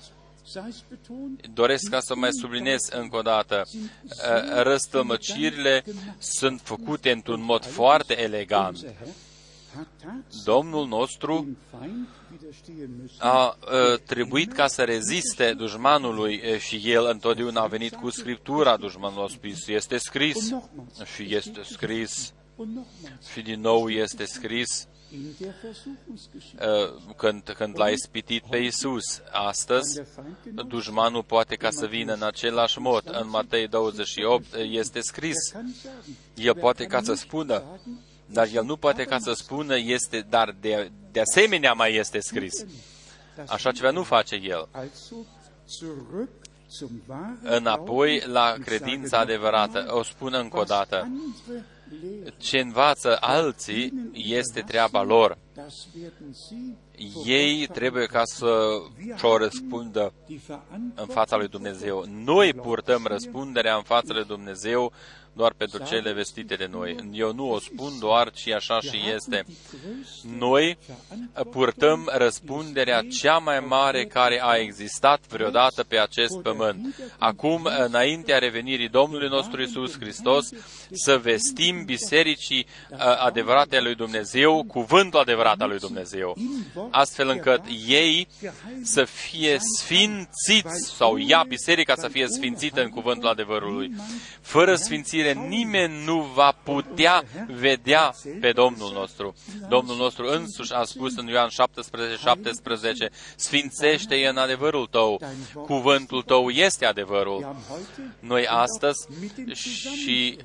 Doresc ca să mai subliniez încă o dată. Răstălmăcirile sunt făcute într-un mod foarte elegant. Domnul nostru a trebuit ca să reziste dușmanului și el întotdeauna a venit cu Scriptura. Dușmanul a spus, este scris și este scris și din nou este scris când l-a ispitit pe Iisus. Astăzi, dușmanul poate ca să vină în același mod. În Matei 28 este scris. El poate ca să spună, dar el nu poate ca să spună, dar de asemenea mai este scris. Așa ceva nu face el. Înapoi la credința adevărată. O spun încă o dată. Ce învață alții este treaba lor. Ei trebuie ca să-și-o răspundă în fața lui Dumnezeu. Noi purtăm răspunderea în fața lui Dumnezeu doar pentru cele vestite de noi. Eu nu o spun doar, ci așa și este. Noi purtăm răspunderea cea mai mare care a existat vreodată pe acest pământ. Acum, înaintea revenirii Domnului nostru Iisus Hristos, să vestim bisericii adevărate a lui Dumnezeu, cuvântul adevărat al lui Dumnezeu, astfel încât ei să fie sfințiți, sau biserica să fie sfințită în cuvântul adevărului. Fără sfințire nimeni nu va putea vedea pe Domnul nostru. Domnul nostru însuși a spus în Ioan 17:17, sfințește-i în adevărul tău, cuvântul tău este adevărul. Noi astăzi și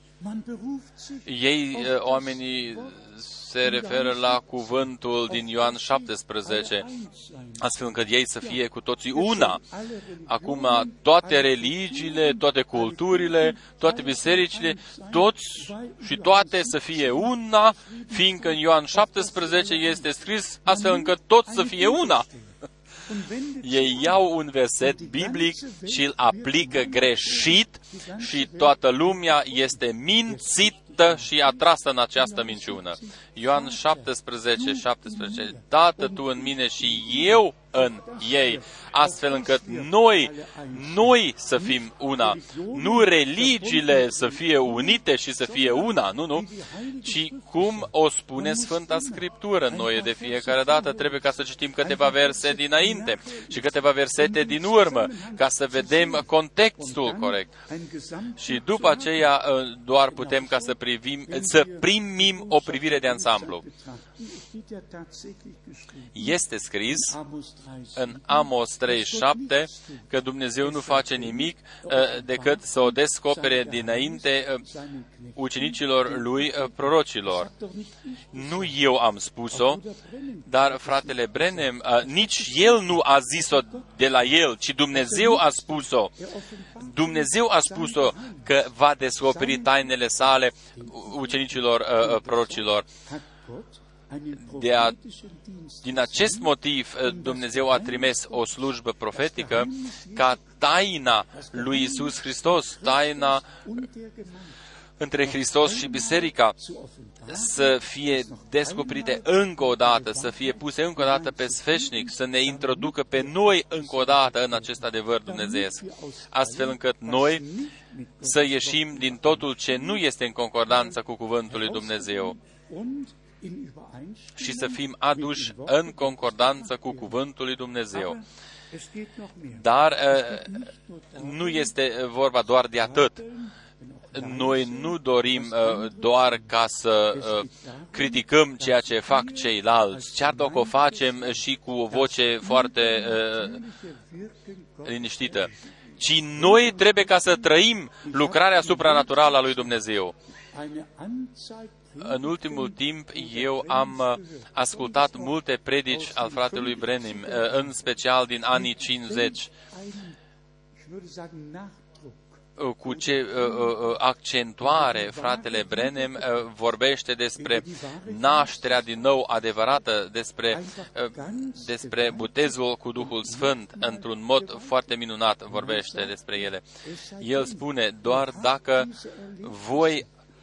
ei, oamenii, se referă la cuvântul din Ioan 17, astfel încât ei să fie cu toții una. Acum, toate religiile, toate culturile, toate bisericile, toți și toate să fie una, fiindcă în Ioan 17 este scris astfel încât toți să fie una. Ei iau un verset biblic și îl aplică greșit și toată lumea este mințită și atrasă în această minciună. Ioan 17:17, Tată, Tu în mine și eu în ei, astfel încât noi să fim una. Nu religiile să fie unite și să fie una, nu, ci cum o spune Sfânta Scriptură. Noi de fiecare dată trebuie ca să citim câteva versete dinainte și câteva versete din urmă, ca să vedem contextul corect. Și după aceea doar putem ca să primim o privire de ansamblu. Este scris în Amos 3:7 că Dumnezeu nu face nimic decât să o descopere dinainte ucenicilor lui, prorocilor. Nu eu am spus-o, dar fratele Branham, nici el nu a zis-o de la el, ci Dumnezeu a spus-o. Dumnezeu a spus-o că va descoperi tainele sale ucenicilor, prorocilor. Din acest motiv, Dumnezeu a trimis o slujbă profetică ca taina lui Iisus Hristos, taina între Hristos și Biserica, să fie descoperite încă o dată, să fie puse încă o dată pe sfeșnic, să ne introducă pe noi încă o dată în acest adevăr dumnezeiesc, astfel încât noi să ieșim din totul ce nu este în concordanță cu cuvântul lui Dumnezeu. și să fim aduși în concordanță cu cuvântul lui Dumnezeu. Dar nu este vorba doar de atât. Noi nu dorim doar ca să criticăm ceea ce fac ceilalți, chiar dacă o facem și cu o voce foarte liniștită, ci noi trebuie ca să trăim lucrarea supranaturală a lui Dumnezeu. În ultimul timp, eu am ascultat multe predici al fratelui Branham, în special din anii 50, cu ce accentuare fratele Branham vorbește despre nașterea din nou adevărată, despre botezul cu Duhul Sfânt, într-un mod foarte minunat vorbește despre ele. El spune, doar dacă voi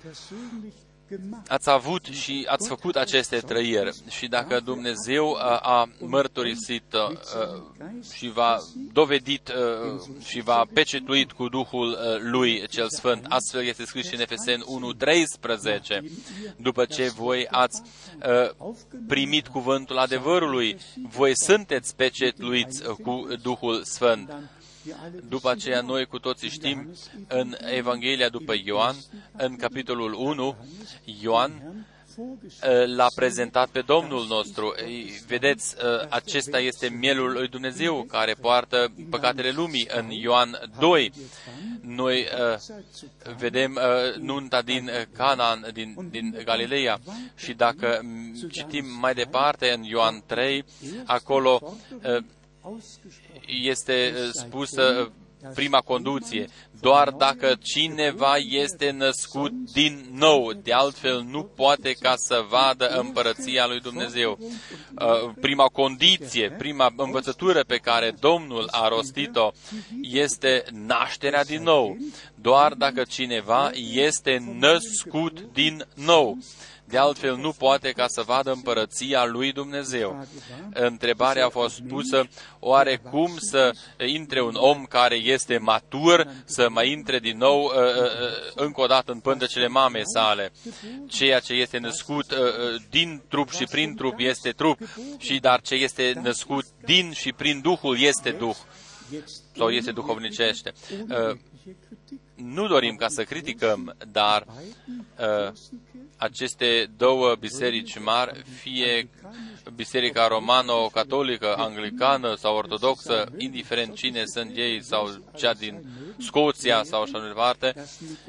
ați avut și ați făcut aceste trăiri și dacă Dumnezeu a mărturisit și v-a dovedit și v-a pecetuit cu Duhul Lui cel Sfânt, astfel este scris și în Efeseni 1:13, după ce voi ați primit cuvântul adevărului, voi sunteți pecetuiți cu Duhul Sfânt. După aceea, noi cu toții știm, în Evanghelia după Ioan, în capitolul 1, Ioan l-a prezentat pe Domnul nostru. Vedeți, acesta este mielul lui Dumnezeu care poartă păcatele lumii. În Ioan 2, noi vedem nunta din Canaan, din Galileea. Și dacă citim mai departe în Ioan 3, acolo este spusă prima conduție, doar dacă cineva este născut din nou, de altfel nu poate ca să vadă împărăția lui Dumnezeu. Prima condiție, prima învățătură pe care Domnul a rostit-o este nașterea din nou, doar dacă cineva este născut din nou. De altfel nu poate ca să vadă împărăția lui Dumnezeu. Întrebarea a fost pusă, oare cum să intre un om care este matur, să mai intre din nou încă o dată în pântecele mamei sale? Ceea ce este născut din trup și prin trup este trup, dar ce este născut din și prin Duhul este Duh, sau este duhovnicește. Nu dorim ca să criticăm, dar aceste două biserici mari, fie biserica romano-catolică, anglicană sau ortodoxă, indiferent cine sunt ei, sau cea din Scoția sau așa mai departe,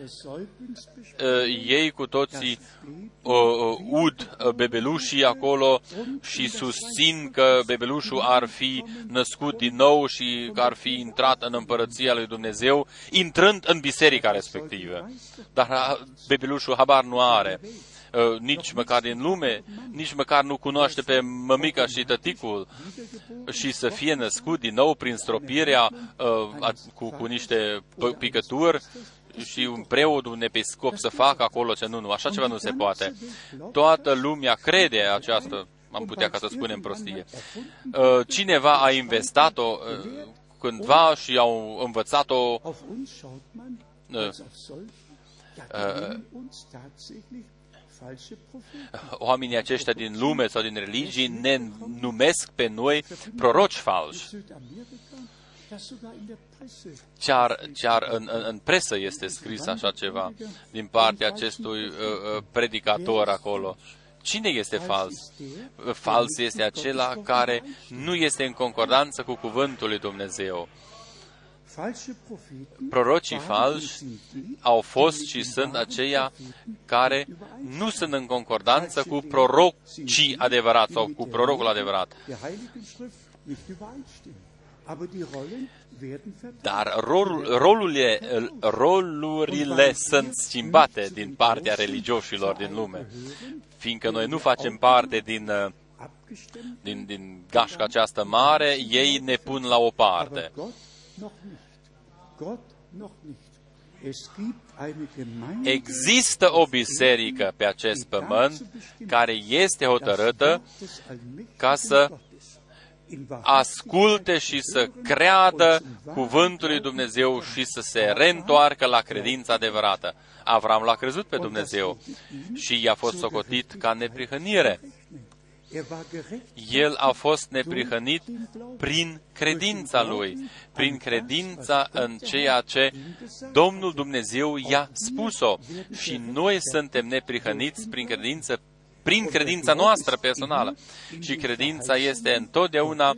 ei cu toții ud bebelușii acolo și susțin că bebelușul ar fi născut din nou și că ar fi intrat în împărăția lui Dumnezeu, intrând în biserica respectivă. Dar bebelușul habar nu are, nici măcar din lume, nici măcar nu cunoaște pe mămica și tăticul, și să fie născut din nou prin stropirea cu niște picături și un preot, un episcop să facă acolo ce nu, așa ceva nu se poate. Toată lumea crede această, am putea ca să spunem prostie. Cineva a investat-o cândva și au învățat-o oamenii aceștia din lume sau din religii ne numesc pe noi proroci falși. Chiar în presă este scris așa ceva din partea acestui predicator acolo. Cine este fals? Fals este acela care nu este în concordanță cu cuvântul lui Dumnezeu. Prorocii falși au fost și sunt aceia care nu sunt în concordanță cu prorocii adevărați sau cu prorocul adevărat. Dar rolurile sunt schimbate din partea religioșilor din lume, fiindcă noi nu facem parte din gașca aceasta mare, ei ne pun la o parte. Există o biserică pe acest pământ care este hotărâtă ca să asculte și să creadă cuvântul lui Dumnezeu și să se reîntoarcă la credința adevărată. Avram l-a crezut pe Dumnezeu și i-a fost socotit ca neprihănire. El a fost neprihănit prin credința lui, prin credința în ceea ce Domnul Dumnezeu i-a spus-o. Și noi suntem neprihăniți prin credința noastră personală. Și credința este întotdeauna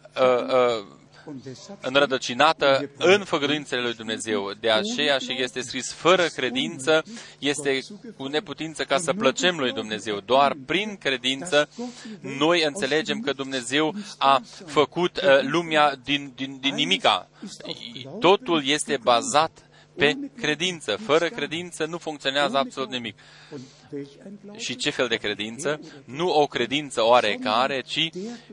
înrădăcinată în făgăduințele lui Dumnezeu. De aceea și este scris, fără credință este cu neputință ca să plăcem lui Dumnezeu. Doar prin credință noi înțelegem că Dumnezeu a făcut lumea din nimica. Totul este bazat pe credință. Fără credință nu funcționează absolut nimic. Și ce fel de credință? Nu o credință oarecare, ci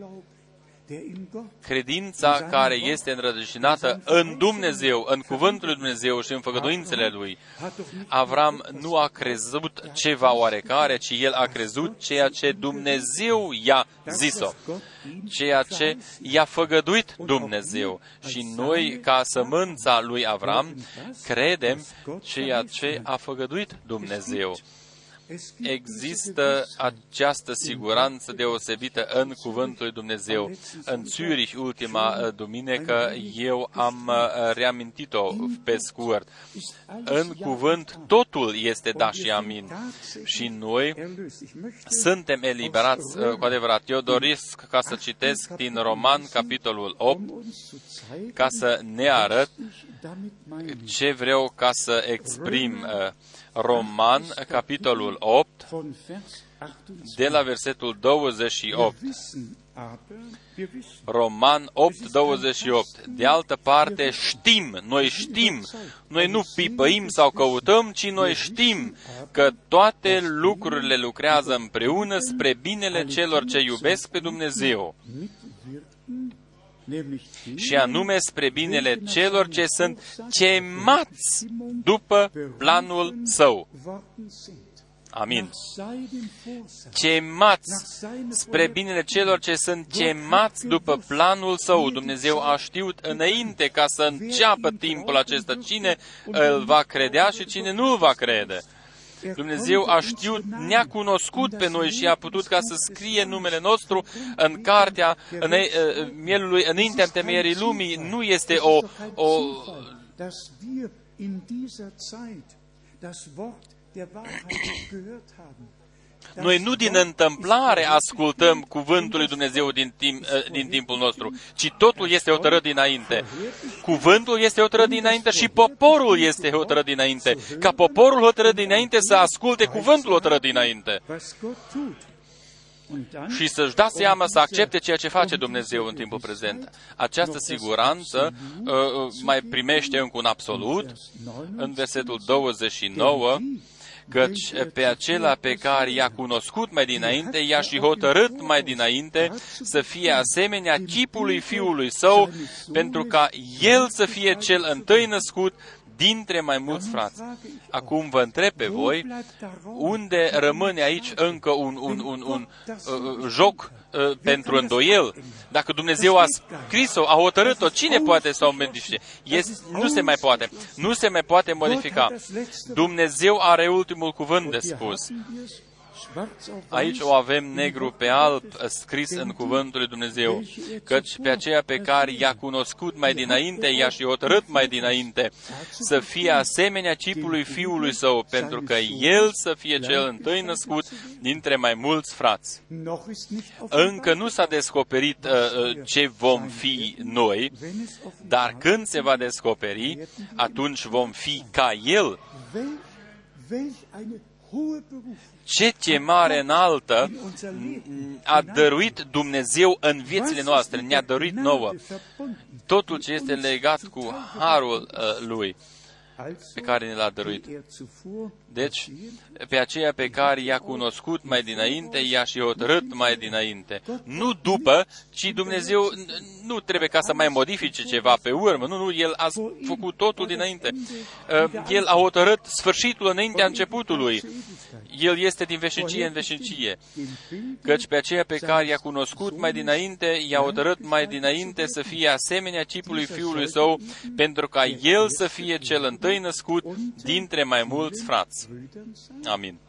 credința care este înrădăcinată în Dumnezeu, în cuvântul lui Dumnezeu și în făgăduințele lui. Avram nu a crezut ceva oarecare, ci el a crezut ceea ce Dumnezeu i-a zis-o, ceea ce i-a făgăduit Dumnezeu. Și noi, ca sămânța lui Avram, credem ceea ce a făgăduit Dumnezeu. Există această siguranță deosebită în cuvântul lui Dumnezeu. În Zürich, ultima duminică, eu am reamintit-o pe scurt. În cuvânt totul este da și amin. Și noi suntem eliberați cu adevărat. Eu doresc ca să citesc din Roman, capitolul 8, ca să ne arăt ce vreau ca să exprim. Roman, capitolul 8, de la versetul 28. Roman 8, 28. De altă parte, noi nu pipăim sau căutăm, ci noi știm că toate lucrurile lucrează împreună spre binele celor ce iubesc pe Dumnezeu. Și anume spre binele celor ce sunt chemați după planul Său. Amin. Chemați spre binele celor ce sunt chemați după planul Său. Dumnezeu a știut înainte ca să înceapă timpul acesta cine îl va credea și cine nu îl va crede. Dumnezeu a știut, ne-a cunoscut pe noi și a putut ca să scrie numele nostru în cartea mielului înaintea întemeierii lumii. Nu este o Noi nu din întâmplare ascultăm cuvântul lui Dumnezeu din timpul nostru, ci totul este hotărât dinainte. Cuvântul este hotărât dinainte și poporul este hotărât dinainte. Ca poporul hotărât dinainte să asculte cuvântul hotărât dinainte. Și să-și dea seama să accepte ceea ce face Dumnezeu în timpul prezent. Această siguranță mai primește încă un absolut în versetul 29, căci pe acela pe care i-a cunoscut mai dinainte, i-a și hotărât mai dinainte să fie asemenea chipului Fiului Său, pentru ca El să fie cel întâi născut dintre mai mulți frați. Acum vă întreb pe voi, unde rămâne aici încă un joc pentru îndoiel? Dacă Dumnezeu a scris-o, a hotărât-o, cine poate să o modifice? Nu se mai poate. Nu se mai poate modifica. Dumnezeu are ultimul cuvânt de spus. Aici o avem negru pe alb scris în cuvântul lui Dumnezeu, căci pe aceea pe care i-a cunoscut mai dinainte, i-a și hotărât mai dinainte, să fie asemenea chipului Fiului Său, pentru că El să fie cel întâi născut dintre mai mulți frați. Încă nu s-a descoperit ce vom fi noi, dar când se va descoperi, atunci vom fi ca El. Ce chemare înaltă a dăruit Dumnezeu în viețile noastre, ne-a dăruit nouă. Totul ce este legat cu harul Lui pe care ne l-a dăruit. Deci, pe aceea pe care i-a cunoscut mai dinainte, i-a și hotărât mai dinainte. Nu după, ci Dumnezeu nu trebuie ca să mai modifice ceva pe urmă. Nu, El a făcut totul dinainte. El a hotărât sfârșitul înaintea începutului. El este din veșnicie în veșnicie. Căci pe aceea pe care i-a cunoscut mai dinainte, i-a hotărât mai dinainte să fie asemenea chipului Fiului Său, pentru ca El să fie cel întâi născut dintre mai mulți frați. Amin.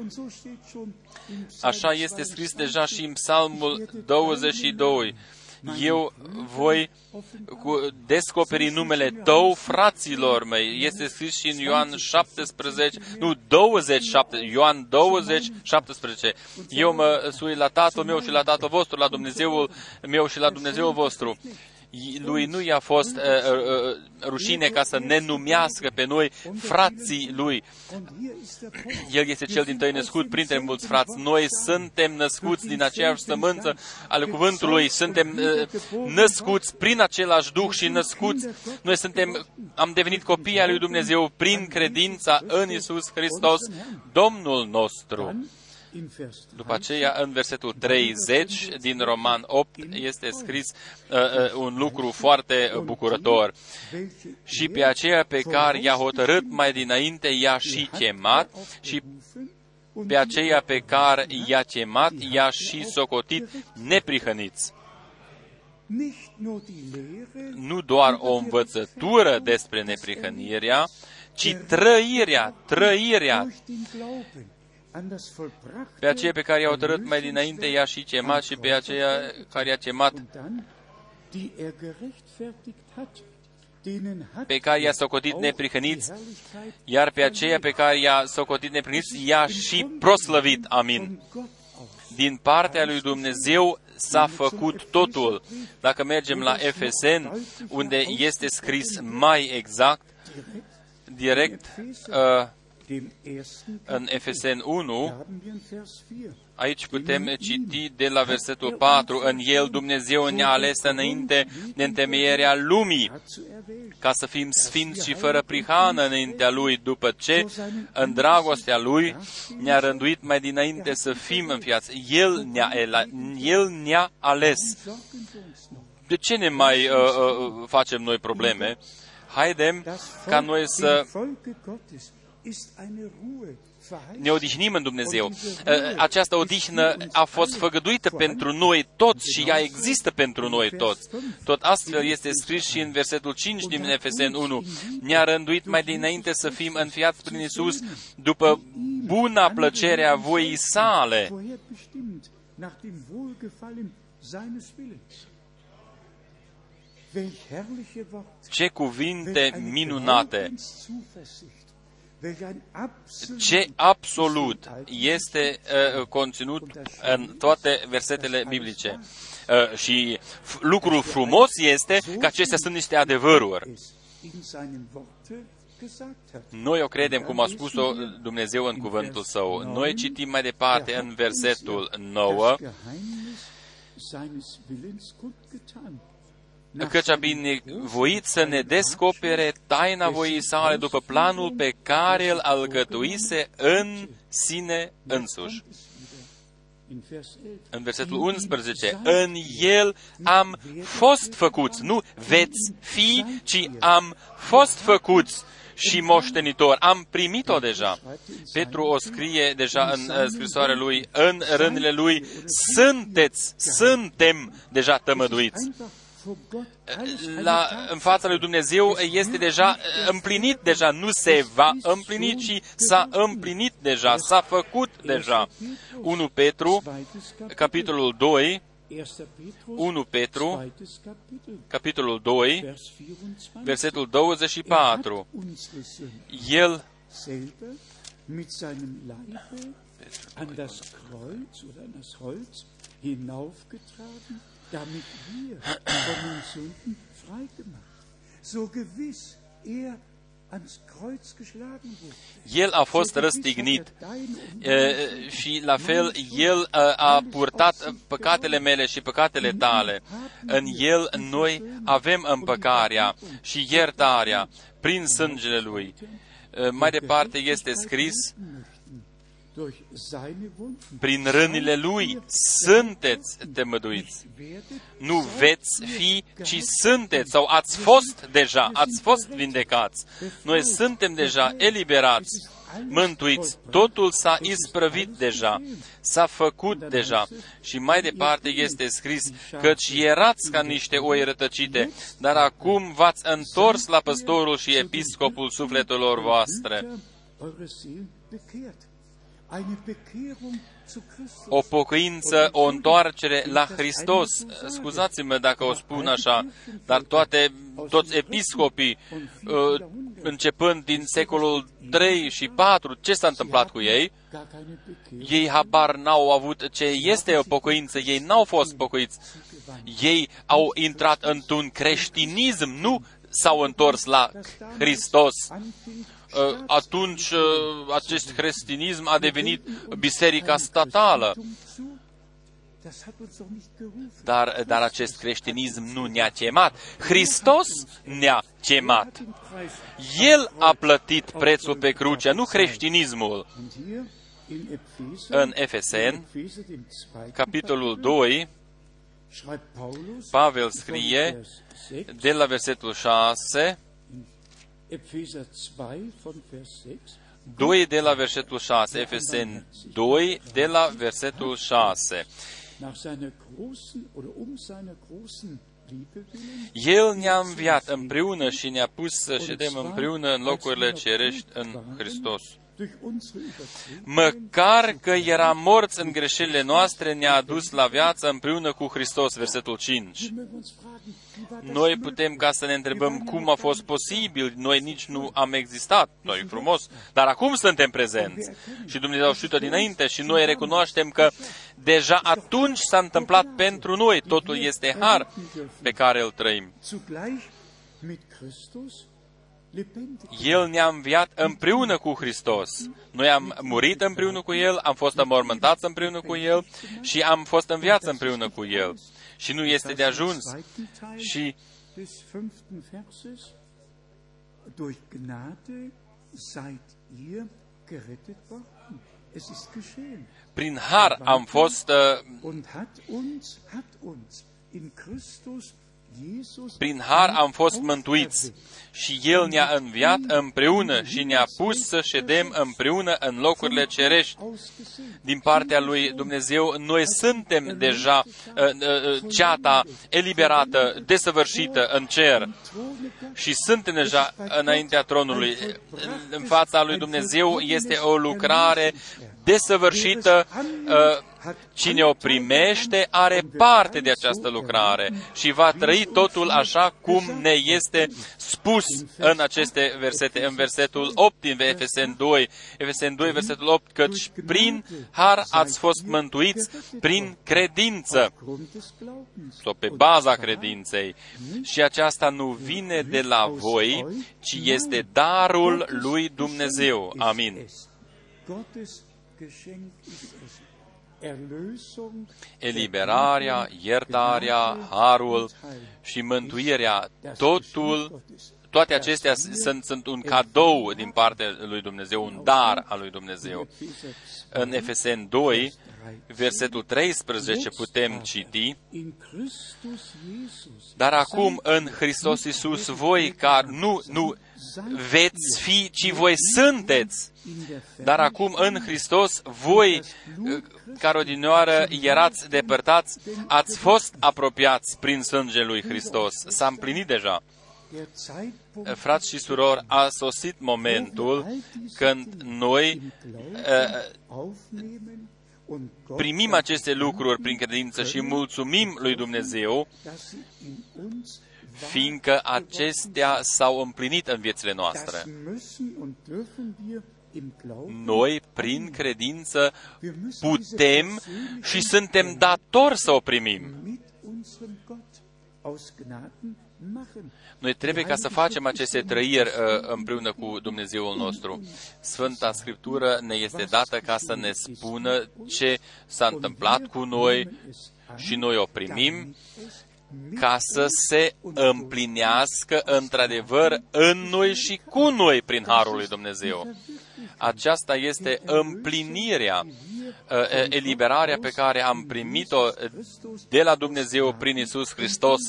Așa este scris deja și în Psalmul 22. Eu voi descoperi numele Tău fraților mei. Este scris și în Ioan 20, 17. Eu mă sui la Tatăl meu și la Tatăl vostru, la Dumnezeul meu și la Dumnezeul vostru. Lui nu i-a fost rușine ca să ne numească pe noi frații lui. El este cel dintâi născut printre mulți frați. Noi suntem născuți din aceeași sămânță ale cuvântului, suntem născuți prin același Duh și născuți. Noi am devenit copii al lui Dumnezeu prin credința în Iisus Hristos, Domnul nostru. După aceea, în versetul 30 din Roman 8, este scris un lucru foarte bucurător. Și pe aceea pe care i-a hotărât mai dinainte, i-a și chemat, și pe aceea pe care i-a chemat, i-a și socotit neprihăniți. Nu doar o învățătură despre neprihănirea, ci trăirea. Pe aceea pe care i-a hotărât mai dinainte, i-a și chemat, și pe aceea care i-a chemat, pe care i-a socotit neprihăniți, iar pe aceea pe care i-a socotit neprihăniți, i-a și proslăvit. Amin. Din partea lui Dumnezeu s-a făcut totul. Dacă mergem la Efeseni, unde este scris mai exact, direct, în Efeseni 1, aici putem citi de la versetul 4, în El Dumnezeu ne-a ales înainte de întemeierea lumii, ca să fim sfinți și fără prihană înaintea Lui, după ce, în dragostea Lui, ne-a rânduit mai dinainte să fim înfiați. El ne-a ales. De ce ne mai facem noi probleme? Haidem ca noi să ne odihnim în Dumnezeu. Această odihnă a fost făgăduită pentru noi toți și ea există pentru noi toți. Tot astfel este scris și în versetul 5 din Efeseni 1. Ne-a rânduit mai dinainte să fim înfiați prin Iisus după buna plăcere a voii sale. Ce cuvinte minunate! Ce absolut este conținut în toate versetele biblice. Și lucrul frumos este că acestea sunt niște adevăruri. Noi o credem cum a spus-o Dumnezeu în cuvântul Său. Noi citim mai departe în versetul 9, căci a binevoit să ne descopere taina voii sale după planul pe care îl alcătuise în sine însuși. În versetul 11, în El am fost făcuți, nu veți fi, ci am fost făcuți și moștenitor. Am primit-o deja. Petru o scrie deja în scrisoarea lui, în rândile lui, suntem deja tămăduiți. În fața lui Dumnezeu este deja împlinit deja, nu se va împlini, ci s-a împlinit deja, s-a făcut deja. 1 Petru, capitolul 2, 1 Petru, capitolul 2, versetul 24. El damit wir von den Sünden freigemacht. So gewiss ans Kreuz geschlagen wurde. El a fost răstignit și la fel El a purtat păcatele mele și păcatele tale. În El noi avem împăcarea și iertarea prin sângele Lui. Mai departe este scris, prin rănile Lui sunteți tămăduiți. Nu veți fi, ci sunteți, sau ați fost deja, ați fost vindecați. Noi suntem deja eliberați mântuiți. Totul s-a isprăvit deja, s-a făcut deja. Și mai departe este scris, căci erați ca niște oi rătăcite, dar acum v-ați întors la păstorul și episcopul sufletelor voastre. O pocăință, o întoarcere la Hristos. Scuzați-mă dacă o spun așa, dar toți episcopii, începând din secolul 3 și 4, ce s-a întâmplat cu ei? Ei habar n-au avut ce este o pocăință, ei n-au fost pocăiți. Ei au intrat într-un creștinism, nu s-au întors la Hristos. Atunci acest creștinism a devenit biserica statală. Dar acest creștinism nu ne-a chemat. Hristos ne-a chemat. El a plătit prețul pe cruce, nu creștinismul. În Efeseni, capitolul 2, Pavel scrie de la versetul 6, 2 de la versetul 6, Efeseni 2 de la versetul 6. El ne-a înviat împreună și ne-a pus să ședem împreună în locurile cerești în Hristos. Măcar că eram morți în greșelile noastre, ne-a adus la viață împreună cu Hristos, versetul 5. Noi putem ca să ne întrebăm cum a fost posibil, noi nici nu am existat, noi frumos, dar acum suntem prezenți. Și Dumnezeu știe dinainte și noi recunoaștem că deja atunci s-a întâmplat pentru noi, totul este har pe care îl trăim. El ne-a înviat împreună cu Hristos. Noi am murit împreună cu El, am fost înmormântați împreună cu El și am fost înviați împreună cu El. Și nu este de ajuns. Și prin har am fost prin har am fost mântuiți și El ne-a înviat împreună și ne-a pus să ședem împreună în locurile cerești. Din partea lui Dumnezeu, noi suntem deja ceata eliberată, desăvârșită în cer și suntem deja înaintea tronului. În fața lui Dumnezeu este o lucrare desăvârșită. Cine o primește are parte de această lucrare și va trăi totul așa cum ne este spus în aceste versete. În versetul 8 din Efeseni 2, versetul 8, căci prin har ați fost mântuiți prin credință, sau pe baza credinței. Și aceasta nu vine de la voi, ci este darul lui Dumnezeu. Amin. Eliberarea, iertarea, harul și mântuirea, toate acestea sunt un cadou din partea lui Dumnezeu, un dar al lui Dumnezeu. În Efeseni 2, versetul 13 putem citi, dar acum în Hristos Iisus voi care nu veți fi, ci voi sunteți. Dar acum în Hristos voi care odinioară erați depărtați, ați fost apropiați prin sângele lui Hristos. S-a împlinit deja. Frați și surori, a sosit momentul când noi primim aceste lucruri prin credință și mulțumim lui Dumnezeu, fiindcă acestea s-au împlinit în viețile noastre. Noi, prin credință, putem și suntem datori să o primim. Noi trebuie ca să facem aceste trăiri împreună cu Dumnezeul nostru. Sfânta Scriptură ne este dată ca să ne spună ce s-a întâmplat cu noi și noi o primim, ca să se împlinească într-adevăr în noi și cu noi prin harul lui Dumnezeu. Aceasta este împlinirea, eliberarea pe care am primit-o de la Dumnezeu prin Iisus Hristos.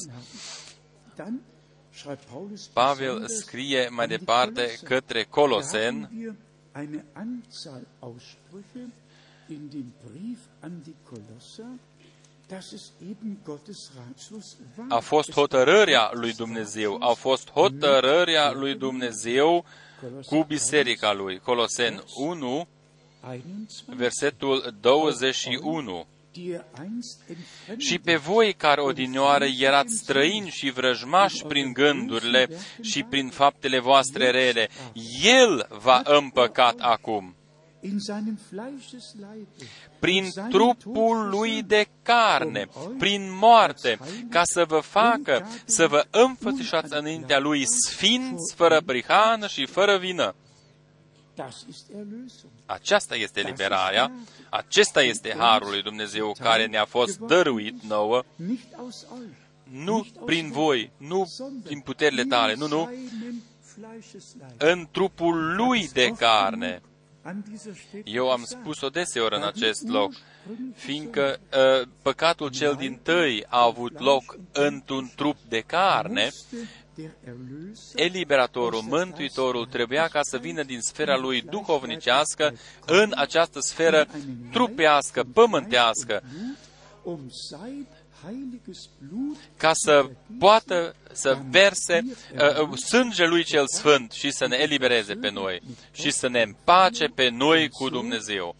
Pavel scrie mai departe către Coloseni eine Anzahl Aussprüche in dem Brief an die Kolosser, dass es eben Gottes Ratschluss war. A fost hotărârea lui Dumnezeu, a fost hotărârea lui Dumnezeu cu biserica lui. Coloseni 1, versetul 21. Și pe voi care odinioară erați străini și vrăjmași prin gândurile și prin faptele voastre rele, El v-a împăcat acum prin trupul lui de carne, prin moarte, ca să vă facă să vă înfățișați înaintea lui sfinți, fără prihană și fără vină. Aceasta este eliberarea, acesta este harul lui Dumnezeu care ne-a fost dăruit nouă, nu prin voi, nu prin puterile tale, nu, în trupul lui de carne. Eu am spus-o deseori în acest loc, fiindcă păcatul cel dintâi a avut loc într-un trup de carne, eliberatorul, mântuitorul, trebuia ca să vină din sfera lui duhovnicească în această sferă trupească, pământească, ca să poată să verse sângele lui cel sfânt și să ne elibereze pe noi și să ne împace pe noi cu Dumnezeu.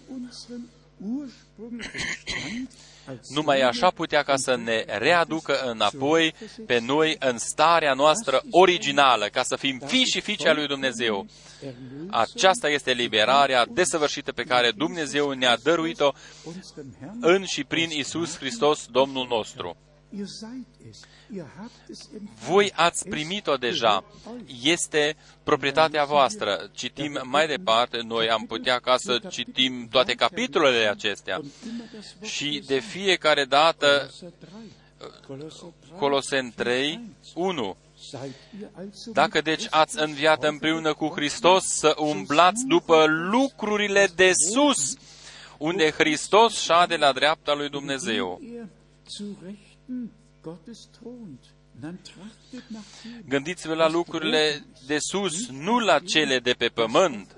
Numai așa putea ca să ne readucă înapoi pe noi în starea noastră originală, ca să fim fii și fiice a lui Dumnezeu. Aceasta este liberarea desăvârșită pe care Dumnezeu ne-a dăruit-o în și prin Iisus Hristos, Domnul nostru. Voi ați primit-o deja, este proprietatea voastră. Citim mai departe, noi am putea ca să citim toate capitolele acestea și de fiecare dată Coloseni 3, 1. Dacă deci ați înviat împreună cu Hristos, să umblați după lucrurile de sus, unde Hristos șade la dreapta lui Dumnezeu. Gândiți-vă la lucrurile de sus, nu la cele de pe pământ.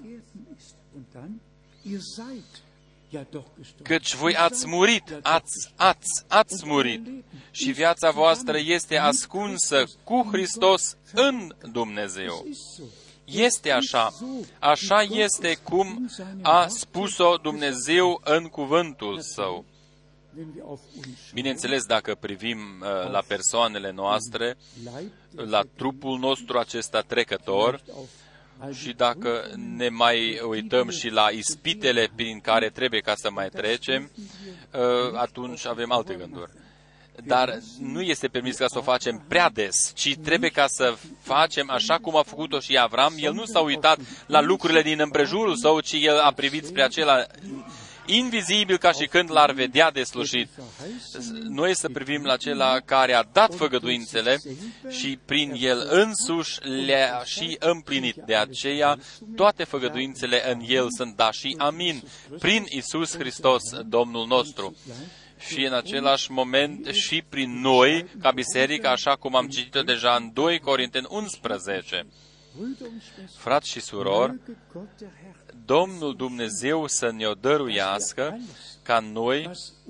Căci voi ați murit, ați murit și viața voastră este ascunsă cu Hristos în Dumnezeu. Este așa. Așa este cum a spus-o Dumnezeu în cuvântul Său. Bineînțeles, dacă privim la persoanele noastre, la trupul nostru acesta trecător, și dacă ne mai uităm și la ispitele prin care trebuie ca să mai trecem, atunci avem alte gânduri. Dar nu este permis ca să o facem prea des, ci trebuie ca să facem așa cum a făcut-o și Avram. El nu s-a uitat la lucrurile din împrejurul său, ci el a privit spre acela invizibil, ca și când l-ar vedea deslușit. Noi să privim la acela care a dat făgăduințele și prin el însuși le-a și împlinit. De aceea, toate făgăduințele în el sunt da și amin, prin Iisus Hristos, Domnul nostru. Și în același moment și prin noi, ca biserică, așa cum am citit-o deja în 2 Corinteni 11. Frați și surori, Domnul Dumnezeu să ne-o dăruiască ca noi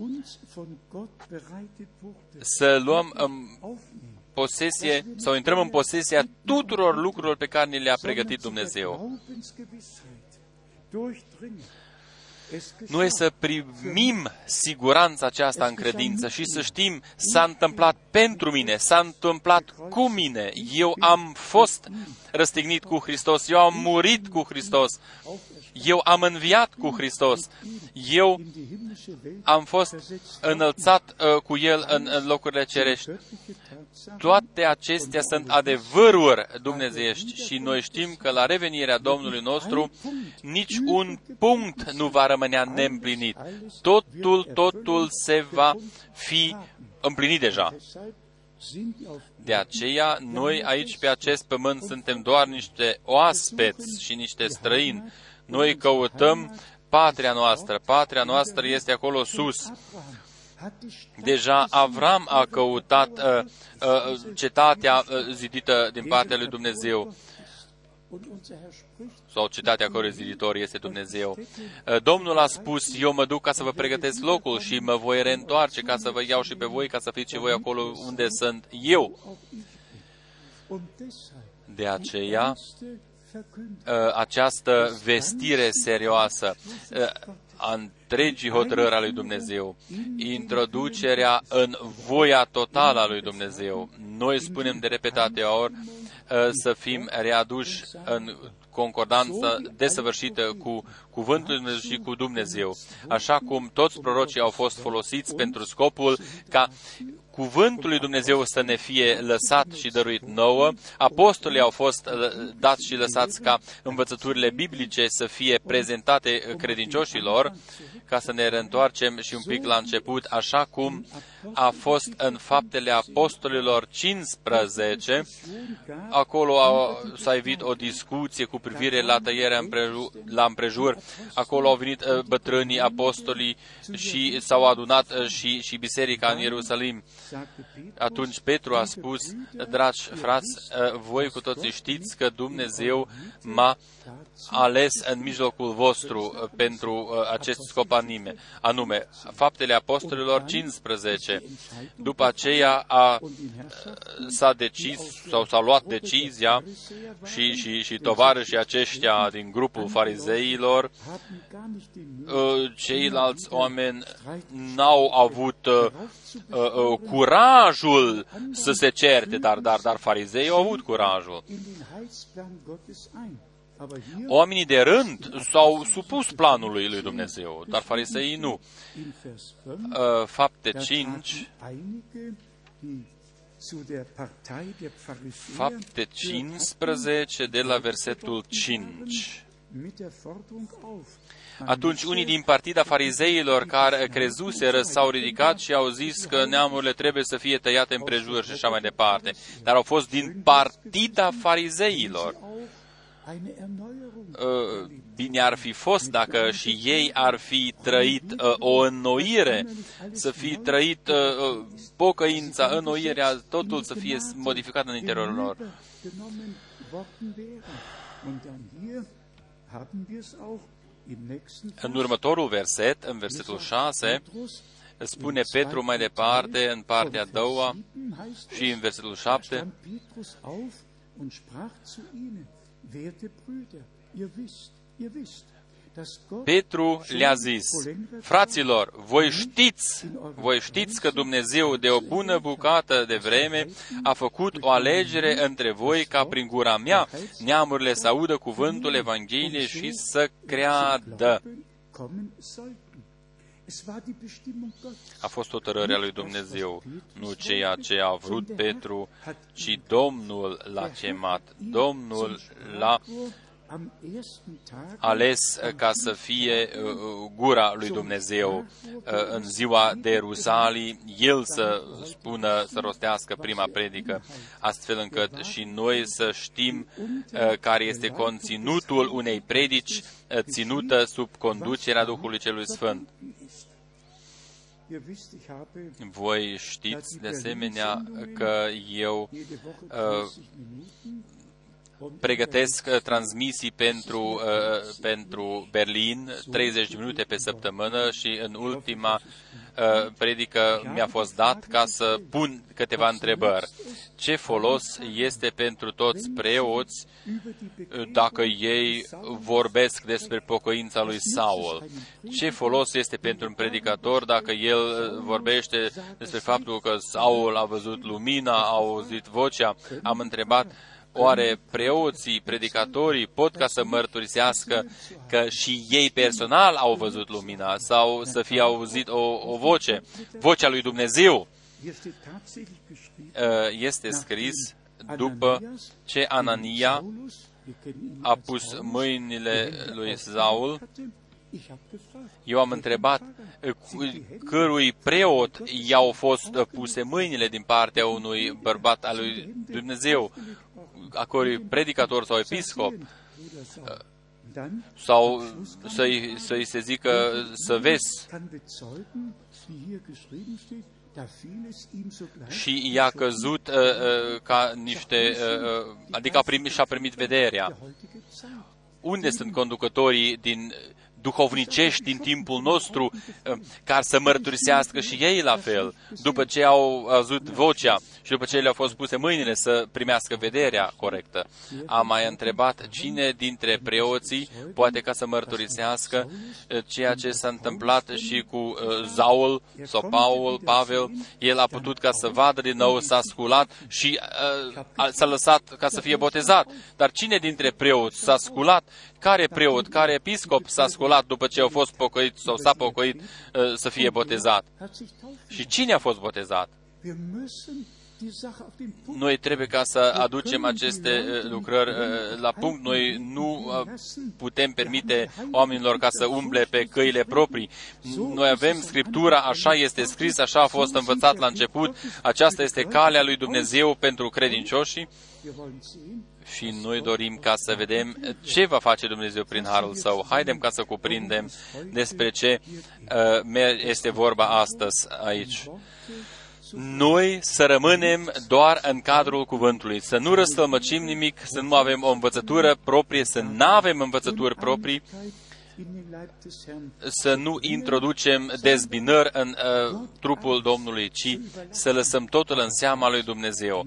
să luăm în posesie sau intrăm în posesia tuturor lucrurilor pe care ni le-a pregătit Dumnezeu. Noi să primim siguranța aceasta în credință și să știm, s-a întâmplat pentru mine, s-a întâmplat cu mine, eu am fost răstignit cu Hristos, eu am murit cu Hristos, eu am înviat cu Hristos, eu am fost înălțat cu El în locurile cerești. Toate acestea sunt adevăruri dumnezeiești și noi știm că la revenirea Domnului nostru nici un punct nu va rămânea neîmplinit. Totul se va fi împlinit deja. De aceea, noi aici pe acest pământ suntem doar niște oaspeți și niște străini. Noi căutăm patria noastră. Patria noastră este acolo sus. Deja Avram a căutat cetatea zidită din partea lui Dumnezeu. sau cetatea cărui ziditor este Dumnezeu. Domnul a spus, eu mă duc ca să vă pregătesc locul și mă voi reîntoarce ca să vă iau și pe voi, ca să fiți și voi acolo unde sunt eu. De aceea, această vestire serioasă a întregii hotărâri a lui Dumnezeu, introducerea în voia totală a lui Dumnezeu. Noi spunem de repetate ori să fim readuși în concordanță desăvârșită cu Cuvântul lui Dumnezeu și cu Dumnezeu. Așa cum toți prorocii au fost folosiți pentru scopul ca Cuvântul lui Dumnezeu să ne fie lăsat și dăruit nouă, apostolii au fost dați și lăsați ca învățăturile biblice să fie prezentate credincioșilor, ca să ne reîntoarcem și un pic la început, așa cum a fost în Faptele Apostolilor 15. Acolo s-a evit o discuție cu privire la tăierea la împrejur. Acolo au venit bătrânii apostolii și s-au adunat și biserica în Ierusalim. Atunci Petru a spus, dragi frați, voi cu toții știți că Dumnezeu m-a ales în mijlocul vostru pentru acest scop anume. Faptele Apostolilor 15. După aceea s-a decis sau s-a luat decizia și tovarășii aceștia din grupul farizeilor, ceilalți oameni n-au avut curajul să se certe, dar farizeii au avut curajul. Oamenii de rând s-au supus planului lui Dumnezeu, dar fariseii nu. Fapte 5, Fapte 15, de la versetul 5. Atunci unii din partida farizeilor care crezuseră s-au ridicat și au zis că neamurile trebuie să fie tăiate împrejur și așa mai departe. Dar au fost din partida farizeilor. Bine ar fi fost dacă și ei ar fi trăit o înnoire, să fi trăit pocăința, înnoirea, totul să fie modificat în interiorul lor. În următorul verset, în versetul 6, spune Petru mai departe, în partea a doua și în versetul 7, Petru le-a zis, fraților, voi știți că Dumnezeu de o bună bucată de vreme a făcut o alegere între voi ca prin gura mea neamurile să audă cuvântul Evangheliei și să creadă. A fost hotărârea lui Dumnezeu, nu ceea ce a vrut Petru, ci Domnul l-a chemat. Domnul l-a ales ca să fie gura lui Dumnezeu în ziua de Ierusalim, el să spună, să rostească prima predică, astfel încât și noi să știm care este conținutul unei predici ținută sub conducerea Duhului Celui Sfânt. Voi știți de asemenea că eu pregătesc transmisii pentru Berlin, 30 de minute pe săptămână și în ultima predică mi-a fost dat ca să pun câteva întrebări. Ce folos este pentru toți preoți dacă ei vorbesc despre pocăința lui Saul? Ce folos este pentru un predicator dacă el vorbește despre faptul că Saul a văzut lumina, a auzit vocea? Am întrebat, oare preoții, predicatorii pot ca să mărturisească că și ei personal au văzut lumina sau să fie auzit o voce, vocea lui Dumnezeu? Este scris după ce Anania a pus mâinile lui Saul. Eu am întrebat cărui preot i-au fost puse mâinile din partea unui bărbat al lui Dumnezeu, a cărui predicator sau episcop, sau să-i se zică să vezi. și i-a căzut ca niște, adică și-a primit vederea. Unde sunt conducătorii duhovnicești din timpul nostru, care să mărturisească și ei la fel, după ce au auzit vocea și după ce le-au fost puse mâinile să primească vederea corectă? Am mai întrebat cine dintre preoții poate ca să mărturisească ceea ce s-a întâmplat și cu Saul sau Pavel. El a putut ca să vadă din nou, s-a sculat și s-a lăsat ca să fie botezat. Dar cine dintre preoți s-a sculat? Care preot, care episcop s-a sculat după ce a fost pocăit sau s-a pocăit să fie botezat? Și cine a fost botezat? Noi trebuie ca să aducem aceste lucrări la punct. Noi nu putem permite oamenilor ca să umble pe căile proprii. Noi avem Scriptura, așa este scris, așa a fost învățat la început, aceasta este calea lui Dumnezeu pentru credincioșii. Și noi dorim ca să vedem ce va face Dumnezeu prin harul Său. Haidem ca să cuprindem despre ce este vorba astăzi aici. Noi să rămânem doar în cadrul cuvântului, să nu răstălmăcim nimic, să nu avem o învățătură proprie, să nu avem învățături proprii, să nu introducem dezbinări în trupul Domnului, ci să lăsăm totul în seama lui Dumnezeu.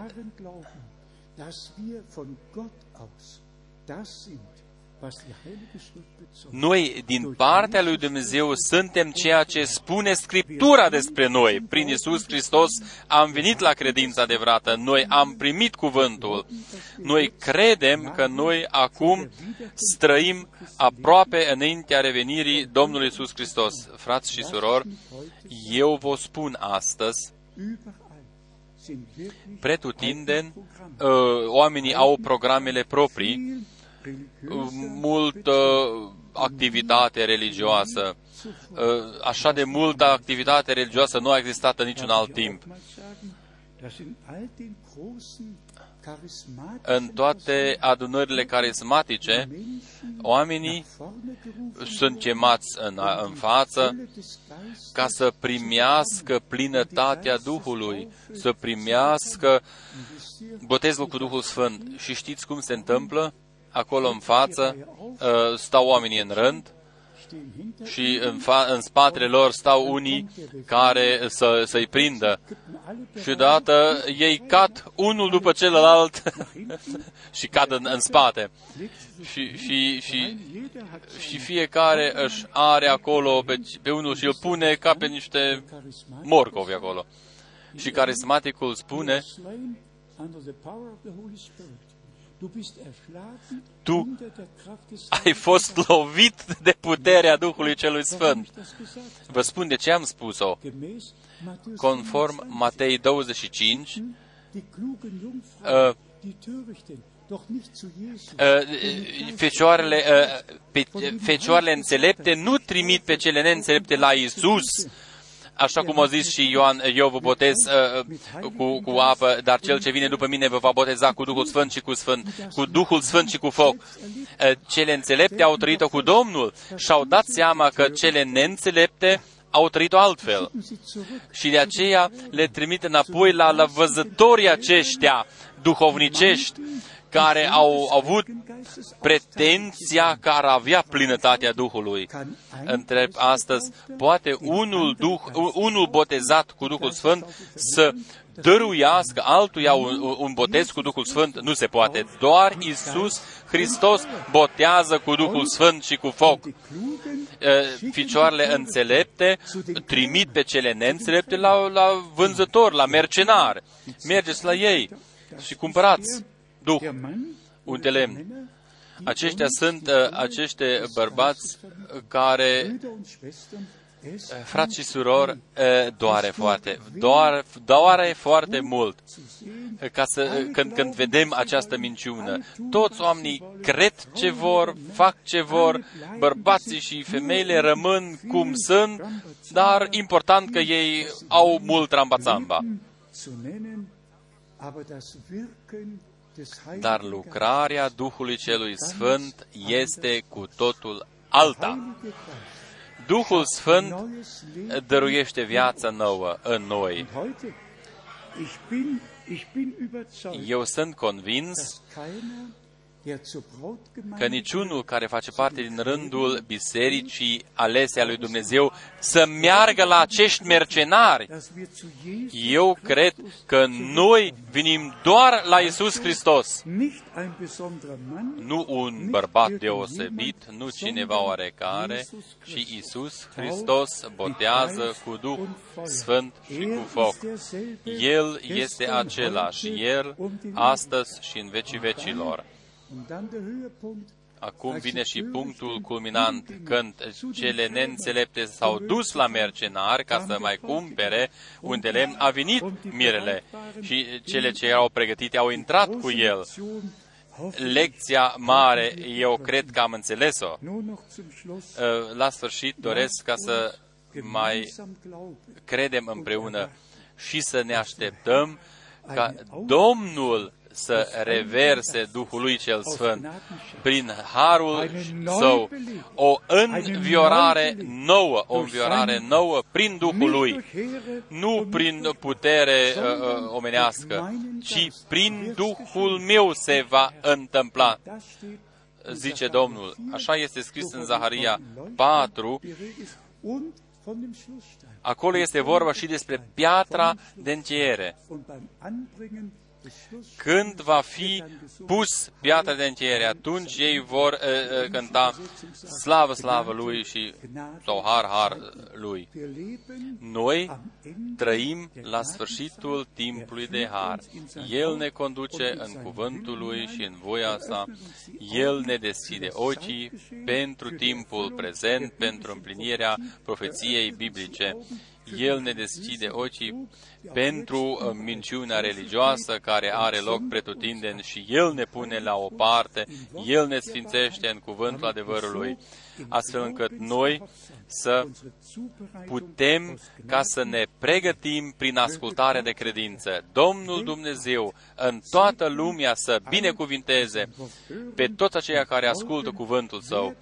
Noi, din partea lui Dumnezeu, suntem ceea ce spune Scriptura despre noi. Prin Iisus Hristos am venit la credința adevărată. Noi am primit cuvântul. Noi credem că noi acum străim aproape înaintea revenirii Domnului Iisus Hristos. Frați și surori, eu vă spun astăzi, pretutindeni, oamenii au programele proprii, multă activitate religioasă. Așa de multă activitate religioasă nu a existat în niciun alt timp. În toate adunările carismatice, oamenii sunt chemați în față ca să primească plinătatea Duhului, să primească botezul cu Duhul Sfânt. Și știți cum se întâmplă? Acolo în față stau oamenii în rând și în spatele lor stau unii care să-i prindă. Și deodată ei cad unul după celălalt și cad în spate. Și fiecare își are acolo pe unul și îl pune ca pe niște morcovi acolo. Și carismaticul spune: tu ai fost lovit de puterea Duhului Celui Sfânt. Vă spun de ce am spus-o. Conform Matei 25, fecioarele înțelepte nu trimit pe cele neînțelepte la Iisus, așa cum a zis și Ioan: eu vă botez cu apă, dar cel ce vine după mine vă va boteza cu Duhul Sfânt și cu Duhul Sfânt și cu foc. Cele înțelepte au trăit-o cu Domnul și au dat seama că cele neînțelepte au trăit-o altfel. Și de aceea le trimit înapoi la văzătorii aceștia duhovnicești, care au avut pretenția că ar avea plinătatea Duhului. Întreb astăzi, poate unul botezat cu Duhul Sfânt să dăruiască altuia un botez cu Duhul Sfânt? Nu se poate. Doar Iisus Hristos botează cu Duhul Sfânt și cu foc. Ficioarele înțelepte trimit pe cele neînțelepte la vânzători, la mercenari. Mergeți la ei și cumpărați duh, un de lemn. Aceștia sunt acești bărbați care, frați și surori, doare foarte mult când vedem această minciună. Toți oamenii cred ce vor, fac ce vor, bărbații și femeile rămân cum sunt, dar important că ei au mult rambațamba. Dar lucrarea Duhului Celui Sfânt este cu totul alta. Duhul Sfânt dăruiește viață nouă în noi. Eu sunt convins că niciunul care face parte din rândul bisericii alese a lui Dumnezeu să meargă la acești mercenari. Eu cred că noi venim doar la Iisus Hristos. Nu un bărbat deosebit, nu cineva oarecare, ci Iisus Hristos botează cu Duh Sfânt și cu foc. El este același ieri, astăzi și în vecii vecilor. Acum vine și punctul culminant, când cele neînțelepte s-au dus la mercenari ca să mai cumpere un de lemn, a venit mirele și cele ce erau pregătite au intrat cu el. Lecția mare, eu cred că am înțeles-o. La sfârșit doresc ca să mai credem împreună și să ne așteptăm ca Domnul să reverse Duhului cel Sfânt prin harul Său, o înviorare nouă prin Duhul Lui, nu prin putere omenească, ci prin Duhul meu se va întâmpla, zice Domnul. Așa este scris în Zaharia 4, acolo este vorba și despre piatra de încheiere. Când va fi pus piatra de încheiere, atunci ei vor cânta slavă, slavă Lui sau har Lui. Noi trăim la sfârșitul timpului de har. El ne conduce în cuvântul Lui și în voia Sa. El ne deschide ochii pentru timpul prezent, pentru împlinirea profeției biblice. El ne deschide ochii pentru minciuna religioasă care are loc pretutindeni și El ne pune la o parte, El ne sfințește în cuvântul adevărului, astfel încât noi să putem ca să ne pregătim prin ascultare de credință. Domnul Dumnezeu în toată lumea să binecuvinteze pe toți aceia care ascultă cuvântul Său.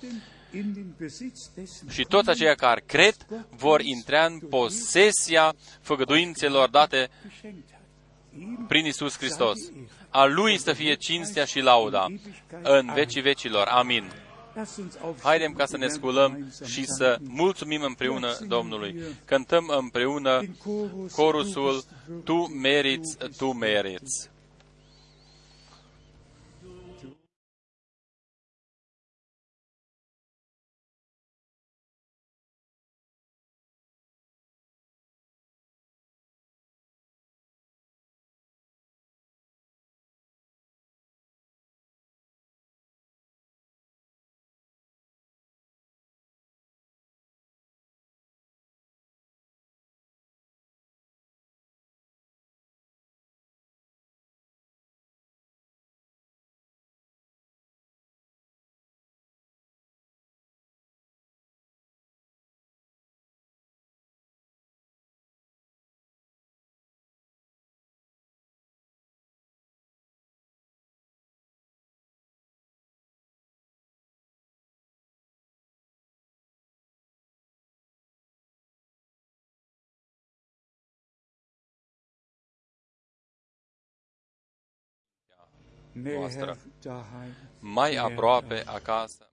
Și toți aceia care cred vor intra în posesia făgăduințelor date prin Iisus Hristos. A Lui să fie cinstea și lauda în vecii vecilor. Amin. Haidem ca să ne sculăm și să mulțumim împreună Domnului. Cântăm împreună corusul Tu meriți, Tu meriți. Noastră. Mai aproape acasă.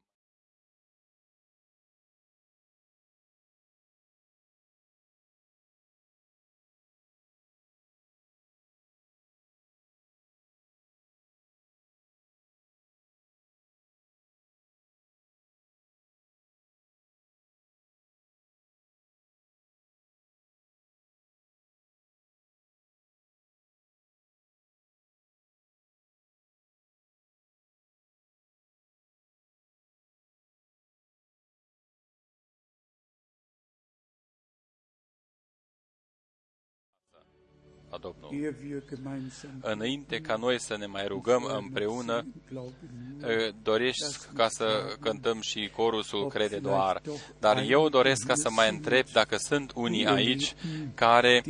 a Domnului. Înainte ca noi să ne mai rugăm împreună, doresc ca să cântăm și corusul Crede doar, dar eu doresc ca să mai întreb dacă sunt unii aici care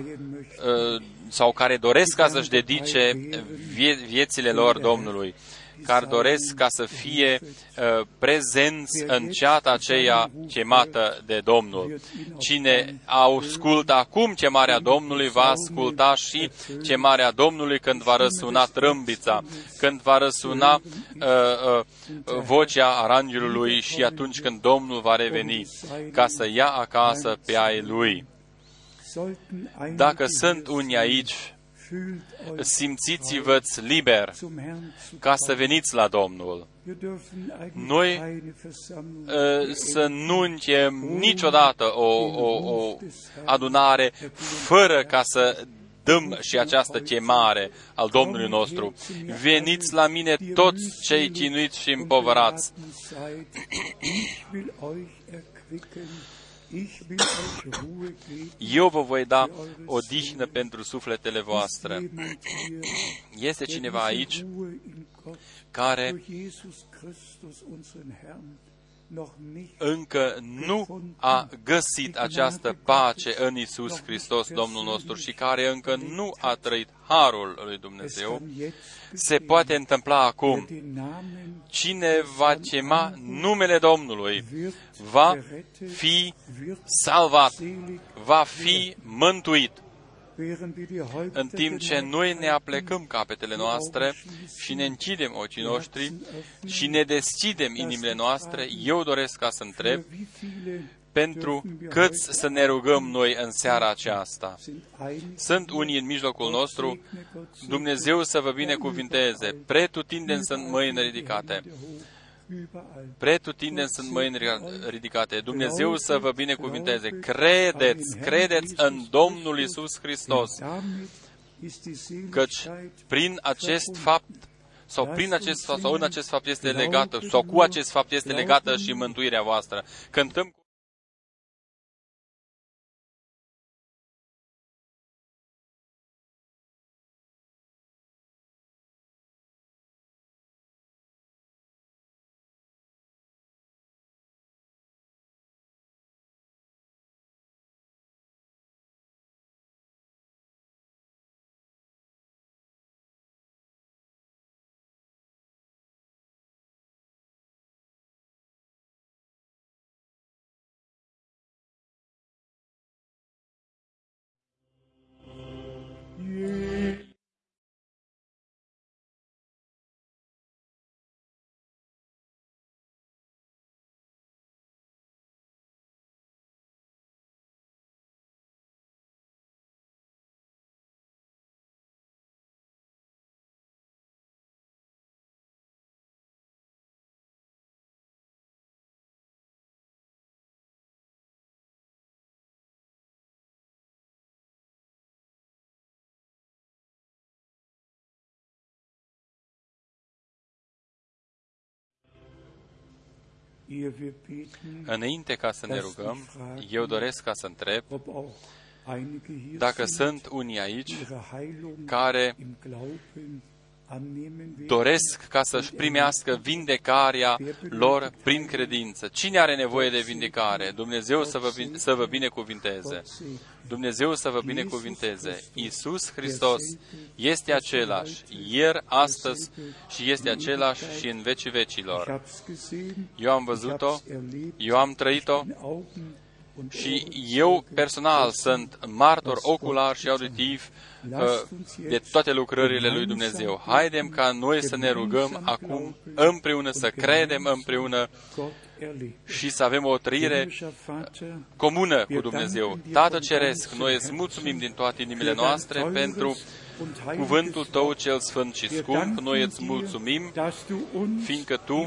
sau care doresc ca să-și dedice viețile lor Domnului. care doresc ca să fie prezenți în ceata aceea chemată de Domnul. Cine ascultă acum chemarea Domnului, va asculta și chemarea Domnului când va răsuna trâmbița, când va răsuna vocea arangelului și atunci când Domnul va reveni ca să ia acasă pe ai Lui. Dacă sunt unii aici, simțiți-vă liber ca să veniți la Domnul. Noi să nu încheiem niciodată o adunare fără ca să dăm și această chemare al Domnului nostru. Veniți la mine toți cei chinuiți și împovărați. Eu vă voi da odihnă pentru sufletele voastre. Este cineva aici care încă nu a găsit această pace în Iisus Hristos, Domnul nostru, și care încă nu a trăit harul lui Dumnezeu, se poate întâmpla acum. Cine va chema numele Domnului va fi salvat, va fi mântuit. În timp ce noi ne aplecăm capetele noastre și ne închidem ochii noștri și ne deschidem inimile noastre, eu doresc ca să întreb pentru câți să ne rugăm noi în seara aceasta. Sunt unii în mijlocul nostru, Dumnezeu să vă binecuvinteze, pretutindeni sunt mâini ridicate. Pretutindeni sunt mâini ridicate. Dumnezeu să vă binecuvinteze. Credeți în Domnul Iisus Hristos, căci prin acest fapt, sau în acest fapt este legată, sau cu acest fapt este legată și mântuirea voastră. Cântăm înainte ca să ne rugăm, eu doresc ca să întreb dacă sunt unii aici care doresc ca să-și primească vindecarea lor prin credință. Cine are nevoie de vindecare? Dumnezeu să vă binecuvinteze. Dumnezeu să vă binecuvinteze. Iisus Hristos este același ieri, astăzi și este același și în vecii vecilor. Eu am văzut-o, eu am trăit-o și eu personal sunt martor ocular și auditiv de toate lucrările lui Dumnezeu. Haidem ca noi să ne rugăm acum împreună, să credem împreună și să avem o trăire comună cu Dumnezeu. Tată Ceresc, noi îți mulțumim din toate inimile noastre pentru cuvântul Tău cel sfânt și scump. Noi îți mulțumim, fiindcă Tu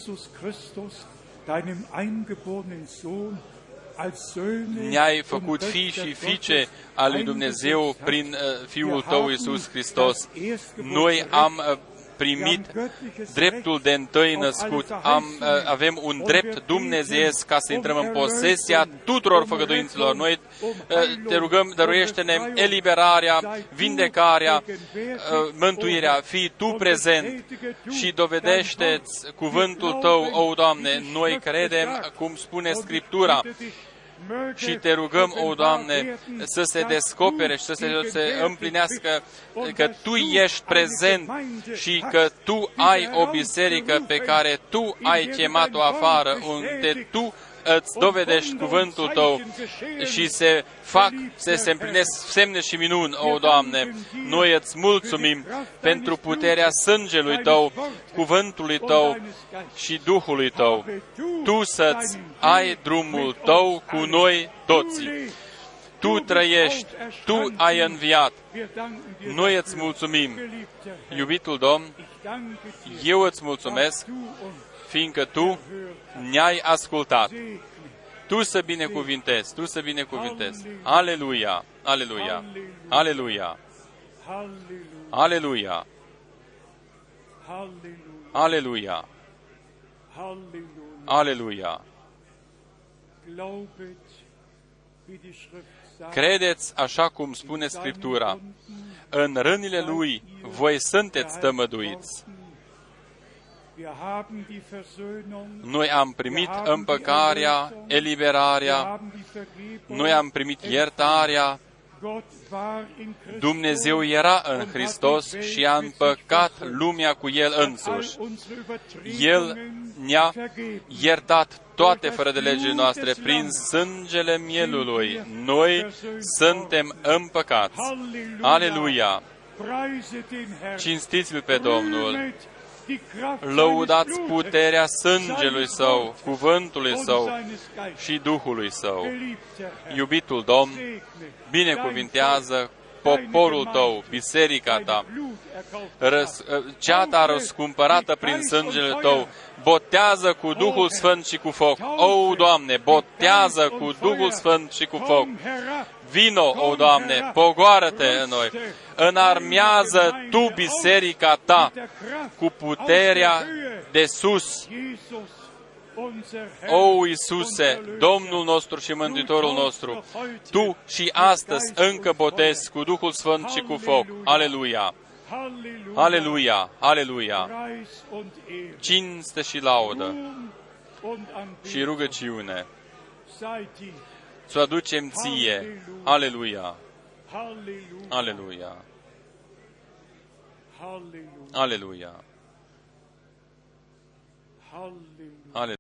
ne-ai făcut fii și fiice al lui Dumnezeu prin Fiul Tău, Iisus Hristos. Noi am primit dreptul de întâi născut. Avem un drept dumnezeiesc ca să intrăm în posesia tuturor făgăduinților. Noi te rugăm, dăruiește-ne eliberarea, vindecarea, mântuirea. Fii Tu prezent și dovedește-ți cuvântul Tău, o, Doamne. Noi credem, cum spune Scriptura, Și Te rugăm, o Doamne, să se descopere și să se împlinească că Tu ești prezent și că Tu ai o biserică pe care Tu ai chemat-o afară, unde Tu îți dovedești cuvântul Tău și se împlinesc semne și minuni, o Doamne. Noi îți mulțumim pentru puterea sângelui Tău, cuvântului Tău și Duhului Tău. Tu să-ți ai drumul Tău cu noi toți. Tu trăiești, Tu ai înviat. Noi îți mulțumim, iubitul Domn, eu îți mulțumesc, fiindcă Tu ne-ai ascultat. Tu să binecuvintezi, Tu să binecuvintezi. Aleluia, aleluia, aleluia, aleluia, aleluia, aleluia. Credeți așa cum spune Scriptura, în rănile Lui voi sunteți tămăduiți. Noi am primit împăcarea, eliberarea, noi am primit iertarea. Dumnezeu era în Hristos și a împăcat lumea cu El însuși. El ne-a iertat toate fără de legile noastre prin sângele mielului. Noi suntem împăcați. Aleluia! Cinstiți-L pe Domnul! Lăudați puterea sângelui Său, cuvântului Său și Duhului Său. Iubitul Domn, binecuvintează poporul Tău, biserica Ta, cea Ta răscumpărată prin sângele Tău, botează cu Duhul Sfânt și cu foc. O, Doamne, botează cu Duhul Sfânt și cu foc. Vino, o Doamne, pogoară-Te în noi, înarmează Tu biserica Ta cu puterea de sus. O, Iisuse, Domnul nostru și Mântuitorul nostru, Tu și astăzi încă botezi cu Duhul Sfânt și cu foc. Aleluia! Aleluia! Aleluia! Cinste și laudă și rugăciune să aducem Ție. Aleluia! Aleluia! Aleluia! Aleluia!